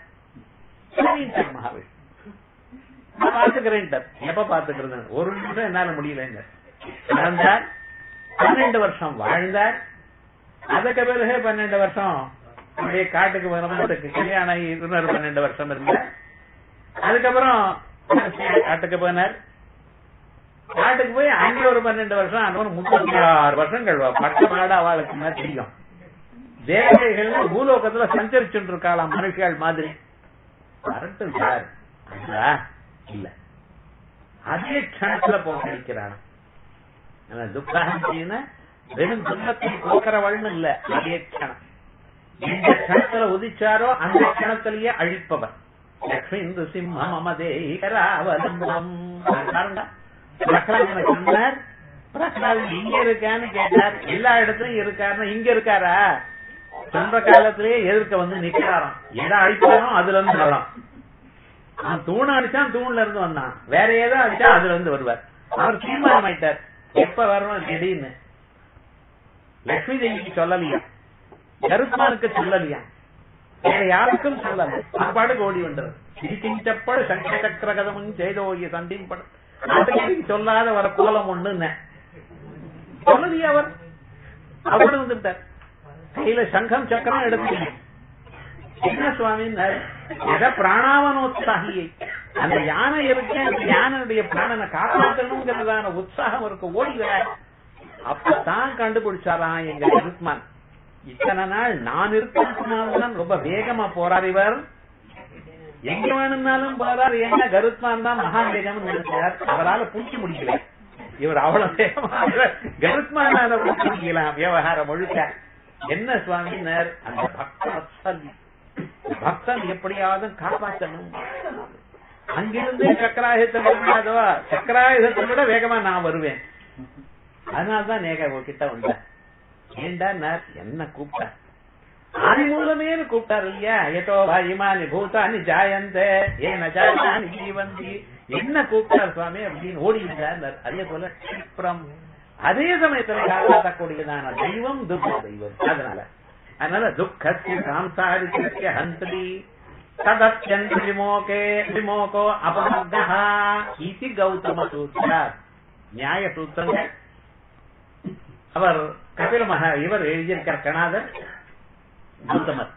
[SPEAKER 1] மகாவிஷ்ணு பாத்துக்கிறேன், எப்ப பாத்துக்கிறது, ஒரு நிமிஷம் என்னால முடியல. நடந்தார், பன்னெண்டு வருஷம் வாழ்ந்தார். அதுக்கு பிறகு பன்னெண்டு வருஷம் அப்படியே காட்டுக்கு வரமாட்டுக்கு கல்யாணம் இன்னொரு பன்னெண்டு வருஷம் இருந்தார். அதுக்கப்புறம் காட்டுக்கு போனார். காட்டுக்கு போய் அங்கே ஒரு பன்னெண்டு வருஷம் முப்பத்தி ஆறு வருஷங்கள் பட்ட பாட அவளுக்கு தெரியும். தேவதைகள் பூலோகத்துல சஞ்சரிச்சுட்டு இருக்காளாம் மனுஷியாள் மாதிரி. வரட்டும் சார் இல்ல, அதே கணத்துல போக்கிறான். துக்கான வெறும் துன்பத்தை போக்குறவள்னு இல்ல, அதே கணம் எந்த கணத்துல உதிச்சாரோ அந்த கணத்திலேயே அழிப்பவர். லட்சுமி இந்து சிம்மம் மமதே ராவலம்பம். பிரகலாத் சொன்னார், பிரகலாத் இங்க இருக்கான்னு கேட்டார். எல்லா இடத்துலயும் இருக்காருன்னா இங்க இருக்காரா? சொந்த காலத்திலேயே எதிர்க்க வந்து நிக்கிறாராம். எதை அடிச்சாலும் அதுல இருந்து வரலாம். அவன் தூண அடிச்சான், தூண்ல இருந்து வந்தான். வேற ஏதோ அடிச்சா அதுல இருந்து வருவார். அவர் தீர்மானம் ஆயிட்டார் எப்ப வரணும் திடீர்னு. லட்சுமி தேவிக்கு சொல்லலையா, கருத்மானுக்கு சொல்லலையா, வேற யாருக்கும் சொல்லல. சாப்பாடு ஓடி வந்தது. சிரிக்கின்றப்படு சங்க சக்கர கதமும் செய்தோய சண்டின் சொல்லாத வர கோலம் ஒண்ணு சொல்லலையா? அவர் அவரு வந்துட்டார். கையில சங்கம் சக்கரம் எடுத்து என்ன சுவாமி பிராணாவனோத்சாகியை, அந்த யானை இருக்கேன், அந்த யானையுடைய பிராணனை காப்பாற்றணுங்கிறதான உற்சாகம் இருக்கு, ஓடிவ. அப்பதான் கண்டுபிடிச்சாராம் எங்க கருத்மான். இத்தனை நாள் நான் இருக்கிறதுனால்தான் ரொம்ப வேகமா போறார் இவர், எங்க வேணும்னாலும் போறார். என்ன கருத்மான் தான் மகா வேகம் நினைச்சார். அவரால் பூச்சி முடிக்கல. இவர் அவ்வளவு வேகமாக கருத்மான் பிரம்மனால முடிக்கலாம் விவகாரம் முழுக்க. என்ன சுவாமினர் அந்த பக்தன் பக்தன் எப்படியாவது காப்பாற்றணும். அங்கிருந்தே சக்கராயுதத்தை முடியாதவா, சக்கராயுதத்தை விட வேகமா நான் வருவேன். அதனால்தான் நேக கிட்ட வந்தேன். ஏண்டா என்ன கூப்பிட்ட ஆதி மூலமே கூப்பிட்டாரு இல்லையா? ஏதோ இமானி பூதானி ஜாயந்தே ஏன ஜாயானி ஜீவந்தி. என்ன கூப்பிட்டார் சுவாமி அப்படின்னு ஓடி இருந்தார். அதே போல கஷிப்ரம் அதே சமயத்துல காப்பாற்றக்கூடியதான தெய்வம் துக்க தெய்வம். அதனால அதனால துக்கத்திய சாம்சாரிக்க ஹந்திரி ததத்யந்த விமோகே விமோகோ அபமத்தஹ இதி கௌதம சூத்ரா நியாய சூத்திரங்கள். அவர் கபில மகா இவர் எழுதியிருக்கார் கணாதர் கௌதமர்.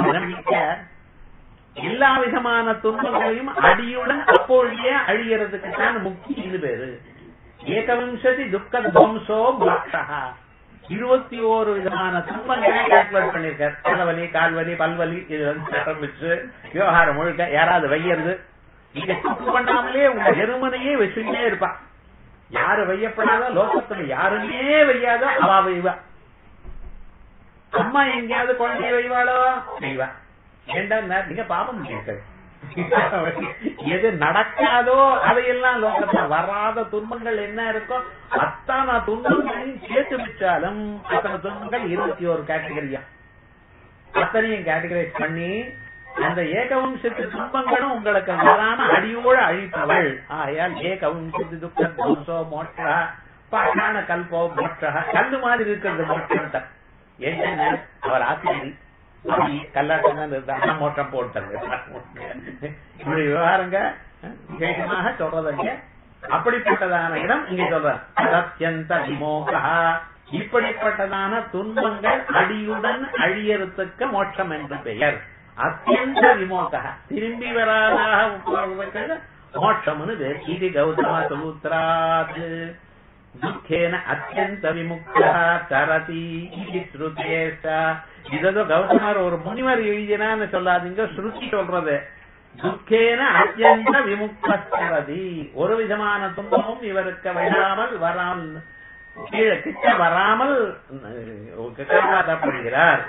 [SPEAKER 1] எல்லா விதமான துன்பங்களையும் அடியுடன் அப்பொழுதே அழியறதுக்கு தான் முக்தி. இது பேரு ஏகவிம்சதி துக்க துவம்சோ மோட்சா. இருபத்தி ஓரு விதமான துன்பங்களை கால்குலேட் பண்ணிருக்காரு. தலைவலி, கால்வலி, பல்வலி, இது வந்து ஆரம்பிச்சு விவகாரம் முழுக்க யாராவது வையறது. நீங்க தப்பு பண்ணாமலே உங்க எருமனையே வச்சுட்டே இருப்பா. யாரு வையப்படாதோ லோகத்துல யாருமே வையாதோ அவா வைவா. அம்மா எங்கேயாவது குழந்தைய வைவாளோ வைவா. ஏண்டா நீங்க பாவம் கேட்கறது. எது நடக்காதோ அதையெல்லாம் லோகத்துல வராத துன்பங்கள் என்ன இருக்கோ அத்தான துன்பங்களையும் சேர்த்து வச்சாலும் அத்தனை துன்பங்கள் இருபத்தி ஒரு கேட்டகரியா அத்தனையும் கேட்டகரைஸ் பண்ணி அந்த ஏகவம்சத்து துன்பங்களும் உங்களுக்கு வராம அடியோடு அழிப்பவள். ஆயால் ஏகவம்சத்து துக்கோ மோட்சா பாஷான கல்போ மோட்சா. கல்லு மாதிரி இருக்கிறது மோட்சம். என்ன அவர் ஆசிரியர் கல்லாட்டம் மோட்டம் போட்டது. இப்படி விவகாரங்க விசேஷமாக சொல்றதுங்க. அப்படிப்பட்டதான இடம் இங்க சொல்ற அத்தியந்த விமோகா. இப்படிப்பட்டதான துன்பங்கள் அடியுடன் அழியறதுக்கு மோட்சம் என்று பெயர். அத்தியந்த விமோகா திரும்பி வராதாக மோட்சம்னு பேர். இது கௌதம சூத்ராத் துக்கேன அத்தியந்த விமுக்தா தரதி இது ஸ்ருதேஷா. இதோ கௌதமர் ஒரு முனிவர் எழுதினான்னு சொல்லாதீங்க, ஸ்ருதி சொல்றது. துக்கேன அத்தியந்த விமுக்தி. ஒரு விதமான துன்பமும் இவருக்கு விடாமல் வராமல் கீழே கிட்ட வராமல் காப்பாற்றப்படுகிறார்.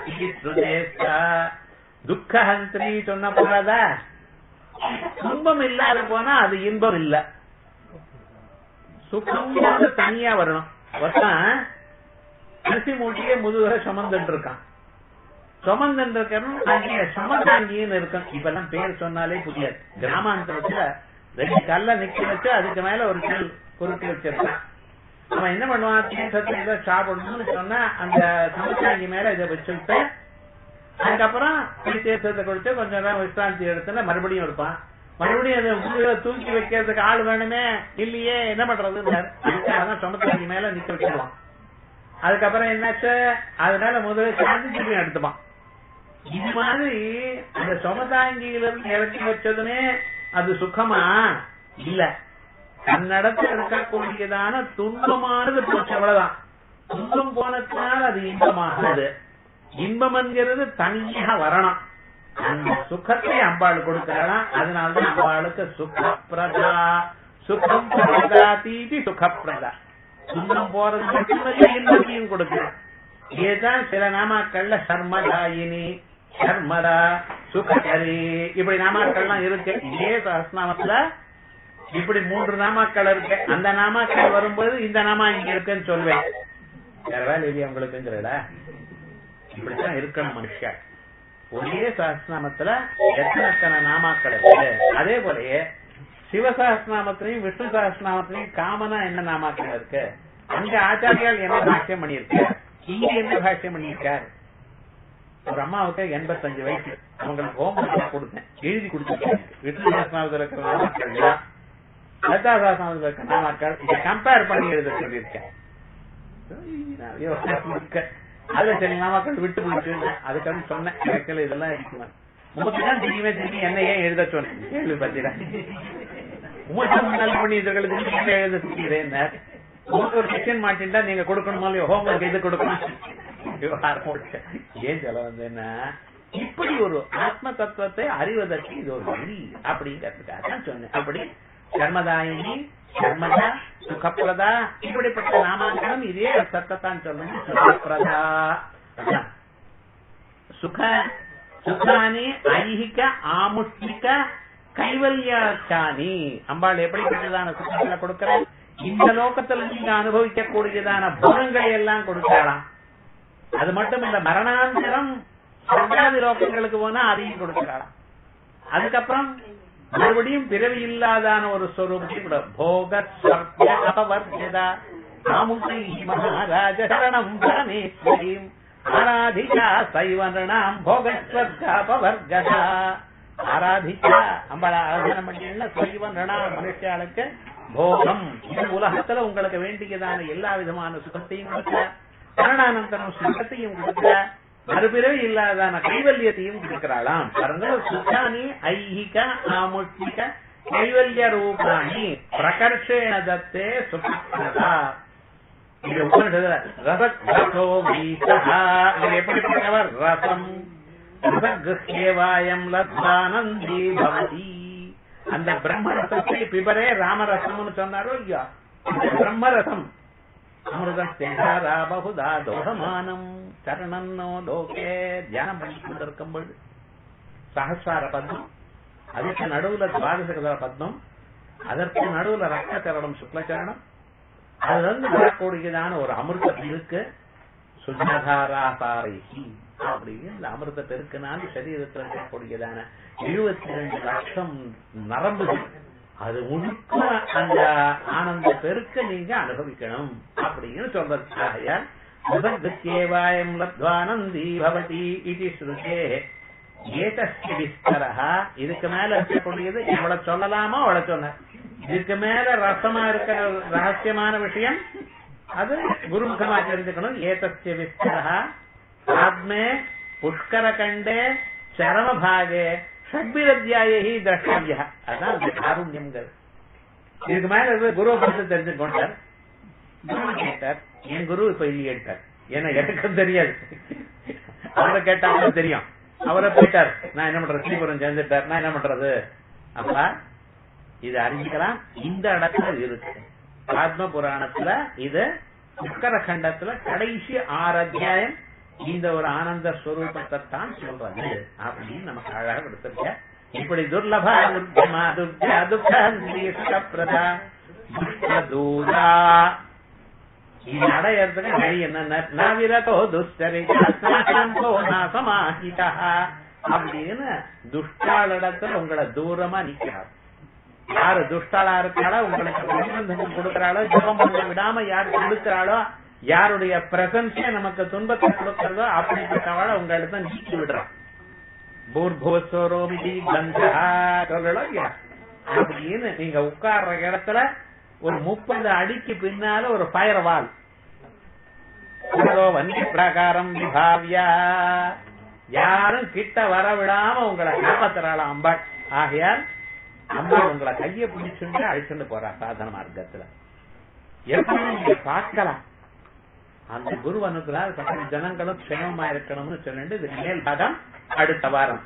[SPEAKER 1] துக்கஹந்திரி சொன்ன போறதா துன்பம் இல்லாத போனா அது இன்பம் இல்ல. சுகம் தனியா வரணும். ஒருத்தன் அரிசி மூட்டையே முதுகுல சுமந்துட்டு இருக்கான். சுமந்துட்டு இருக்கணும் சுமந்தாங்கின்னு இருக்கும். இப்பெல்லாம் பேர் சொன்னாலே புரியாது. கிராமாந்தரத்துல ரெண்டு கல்ல நிக்க வச்சு அதுக்கு மேல ஒரு கல் பொருட்கள் வச்சிருக்கான். அவன் என்ன பண்ணுவான், தீர்த்தத்துல ஏதோ சாப்பிடணும்னு சொன்னா அந்த சமத்தாங்கி மேல இதை வச்சுட்டு அதுக்கப்புறம் தீர்த்தத்தை குடிச்சு கொஞ்சம் நேரம் விசிராந்தி எடுத்துன்னா மறுபடியும் இருப்பான். மறுபடியும் அதை தூக்கி வைக்கிறதுக்கு ஆள் வேணுமே, இல்லையே என்ன பண்றது, சமத்தாங்கி மேல நிக்க வச்சிருவான். அதுக்கப்புறம் என்னாச்சு, அதனால முதல்ல சாந்தி திரும்பி எடுத்துப்பான். இது மாதிரி அந்த சொமதாங்கியில இருந்து இறக்கி வச்சதுமே அது சுகமா இல்ல, தன்னடத்தில் இருக்கக்கூடியதான துன்பமானது போச்சு. அவ்வளவுதான். துன்பம் போனதுனால அது இன்பமானது. இன்பம் என்கிறது தனியாக வரணும். அந்த சுகத்தை அம்பாள் கொடுக்கலாம். அதனால்தான் அம்பாளுக்கு சுகப்பிரதா. சுகம் பிரதாதீதி சுகப்பிரதா. துன்பம் போறது மட்டுமல்ல இன்பத்தையும் கொடுக்கலாம். இதுதான் சில நாமாக்கள்ல சர்மதாயினி, சர்மரா, சுகரி இப்படி நாமாக்கள்லாம் இருக்கு. இதே சஹஸ்ரநாமத்துல இப்படி மூன்று நாமாக்கள் இருக்கு. அந்த நாமாக்கள் வரும்போது இந்த நாமா இங்க இருக்குன்னு சொல்வேன். வேற வேலை இல்லையா உங்களுக்கு? இப்படித்தான் இருக்கணும் மனுஷன். ஒரே சஹஸ்ரநாமத்துல எத்தனை நாமாக்கள் இருக்கு. அதே போலயே சிவசஹஸ்ரநாமத்திலையும் விஷ்ணு சஹஸ்ரநாமத்திலையும் காமனா என்ன நாமாக்கள் இருக்கு. அங்க ஆச்சாரியால் என்ன பாஷ்யம் பண்ணியிருக்க, இங்க என்ன பாஷ்யம் பண்ணியிருக்காரு. ஒரு அம்மாவுக்கு எண்பத்தஞ்சு வயசு, அவங்களுக்கு ஹோம்ஒர்க் கொடுத்தேன், எழுதி கொடுத்துருக்கேன். விஷ்ணு சஹஸ்ரநாமத்தில் இருக்கிற நாமாக்கள், லலிதா சஹஸ்ரநாமத்தில் இருக்கிற நாமாக்கள் இதை கம்பேர் பண்ணி எழுத சொல்லியிருக்கேன். அதுல சில நாமாக்கள் விட்டு போயிட்டு அதுக்காக சொன்னேன். எனக்கு இதெல்லாம் இருக்குமா உங்களுக்கு தான் தெரியுமே, திரும்பி என்ன ஏன் எழுத சொன்னேன் கேள்வி பார்த்தீங்கன்னா பண்ணி எழுத சொல்லிடுறேன். உங்களுக்கு ஒரு செக்ஷன் மாட்டின்டா நீங்க கொடுக்கணுமா இல்லையோ, ஹோம்ஒர்க் எது கொடுக்கணும். ஏன் சொல்ல வந்தேன்னா, இப்படி ஒரு ஆத்ம தத்துவத்தை அறிவதற்கு இது ஒரு வழி அப்படிங்கிறதுக்காக சொன்னேன். அப்படி கர்மதாயினி, சர்மதா, சுகப்பிரதா, இப்படிப்பட்ட நாமாங்கலம் இதே அர்த்தத்தான் சொல்லுங்க. சுகப்பிரதா சுக சுகானி ஐஹிக ஆமுஷ்மிக கைவல்யாச்சானி. அம்பாள் எப்படிப்பட்டதான சுகங்களை கொடுக்கிற, இந்த லோகத்துல நீங்க அனுபவிக்கக்கூடியதான குணங்களை எல்லாம் கொடுக்கலாம். அது மட்டும் இல்ல, மரணாந்தரம் சொர்க்காதி லோகங்களுக்கு போனா அதையும் கொடுக்கலாம். அதுக்கப்புறம் மறுபடியும் பிறவி இல்லாதான ஒரு ஸ்வரூபத்தை போக அபவர்ஜதா மகாராஜ சரணம் பரமேஸ்வரீம் ஆராதிகா சைவரணாம் போகஸ்வர்காபவர்கதா. ஆராதிகா அம்பாள ஆராதனை பண்ணீங்கன்னா சைவரணா மனுஷாளுக்கு போகம், இந்த உலகத்துல உங்களுக்கு வேண்டியதான எல்லா விதமான சுகத்தையும் கொடுக்க, மரணானந்தரம் சுகத்தையும் கொடுக்க, மறுபிறவி இல்லாதான கைவல்யத்தையும் கொடுக்கிறாளாம். சுகானி ஐஹிக ஆமுஷ்மிக கைவல்ய ரூபாணி பிரகர்ஷேண தத்தே சுகா. இது உபனிஷத்துல ரசோ வீசா, எப்படிப்பட்டவர் ரசம் ரசகிருஹ்யேவாயம் லத்வானந்தி பவதி. அந்த பிரம்மரசத்தை பிபரே ராமரசம்னு சொன்னாரோ இல்லையா, பிரம்மரசம் அமிர்தம் தேகாரா பகுதா தோஷமானம் சரணன்னோ லோகே. தியானம் பண்ணி கொண்டிருக்கும் பொழுது சஹஸ்ரார பத்மம், அதுக்கு நடுவுல துவாதசகர பத்மம், அதற்கு நடுவுல ரத்த சரணம் சுக்லச்சரணம், அதுல இருந்து வரக்கூடியதான ஒரு அமிர்த பெருக்கு சுஜாதாராசாரிகி அப்படின்னு இந்த அமிர்த பெருக்குனால சரீரத்தில் இருக்கக்கூடியதான இருபத்தி ரெண்டு லட்சம் நரம்புகள், அது முழுக்க அந்த ஆனந்த பெருக்க நீங்க அனுபவிக்கணும் அப்படின்னு சொல்றதுக்காக முகேவாயம் லத்வானந்தி பவதி இது ஸ்ருதே ஏதஸ்ய விஸ்தரஹ. இதுக்கு மேல இருக்கக்கூடியது எவ்வளவு சொல்லலாமோ அவ்வளவு சொன்ன. இதுக்கு மேல ரசமா இருக்கிற ரகசியமான விஷயம் அது குருமுகமா தெரிஞ்சுக்கணும். ஏதஸ்ய விஸ்தரஹ ஆத்மே புஷ்கர கண்டே சரமபாகே ஷட்பிரத்யாயி திரஷ்டவ்ய. அதான் காருண்யம்ங்கிறது. இதுக்கு மேல குருவை பார்த்து தெரிஞ்சுக்கொண்டார். குரு கேட்டார், என் குரு இப்ப இல்லையேட்டார். ஏன்னா எனக்கும் தெரியாது, அவரை கேட்டாலும் தெரியும். அவரை போயிட்டார், நான் என்ன பண்றது, ஸ்ரீபுரம் சேர்ந்துட்டார், நான் என்ன பண்றது. அப்ப இது அறிஞ்சிக்கலாம். இந்த இடத்துல இருக்கு ஆத்ம புராணத்துல, இது புஷ்கர கண்டத்துல கடைசி ஆறு அத்தியாயம் இந்த ஒரு ஆனந்த ஸ்வரூபத்தை தான் சொல்றது அப்படின்னு நமக்கு அழகாக எடுத்திருக்க. இப்படி துர்லபா துர்கமா துர்கா துக்கா தூரா இது அடையறதுக்கு வழி என்னன்னா விரதோ துஷ்டரிகோ நாசமாகிதா அப்படின்னு துஷ்டாளிடத்துல உங்களை தூரமா நிக்கிறார். யாரு துஷ்டாளா இருக்காளோ, உங்களுக்கு பிரபந்தம் கொடுக்கிறாளோ, ஜபம் பண்ண விடாம யாரு கொடுக்கிறாளோ, யாருடைய பிரசன்ஸே நமக்கு துன்பத்தை கொடுக்கிறதோ அப்படிப்பட்டவாளை உங்க இடத்த நீக்கி விடுறான். பூர்போஸ்வரோமிதி கந்தா சொல்லலாம் அப்படின்னு நீங்க உட்கார்ற இடத்துல ஒரு முப்பது அடிக்கு பின்னால ஒரு ஃபயர் வால் வண்டி பிரகாரம் விபாவியா யாரும் கிட்ட வர விடாம உங்களை காப்பாத்துறாள் அம்பாள். ஆகையால் அம்பாள் உங்களை கையை பிடிச்சுட்டு அழிச்சுட்டு போறா சாதன மார்க்கத்துல. எப்படி நீங்க பார்க்கலாம் அந்த குரு அனுகிரகம் ஜனங்களும் க்ஷேமமா இருக்கணும்னு சொல்லிட்டு இதுக்கு மேல் பாகம் அடுத்த வாரம்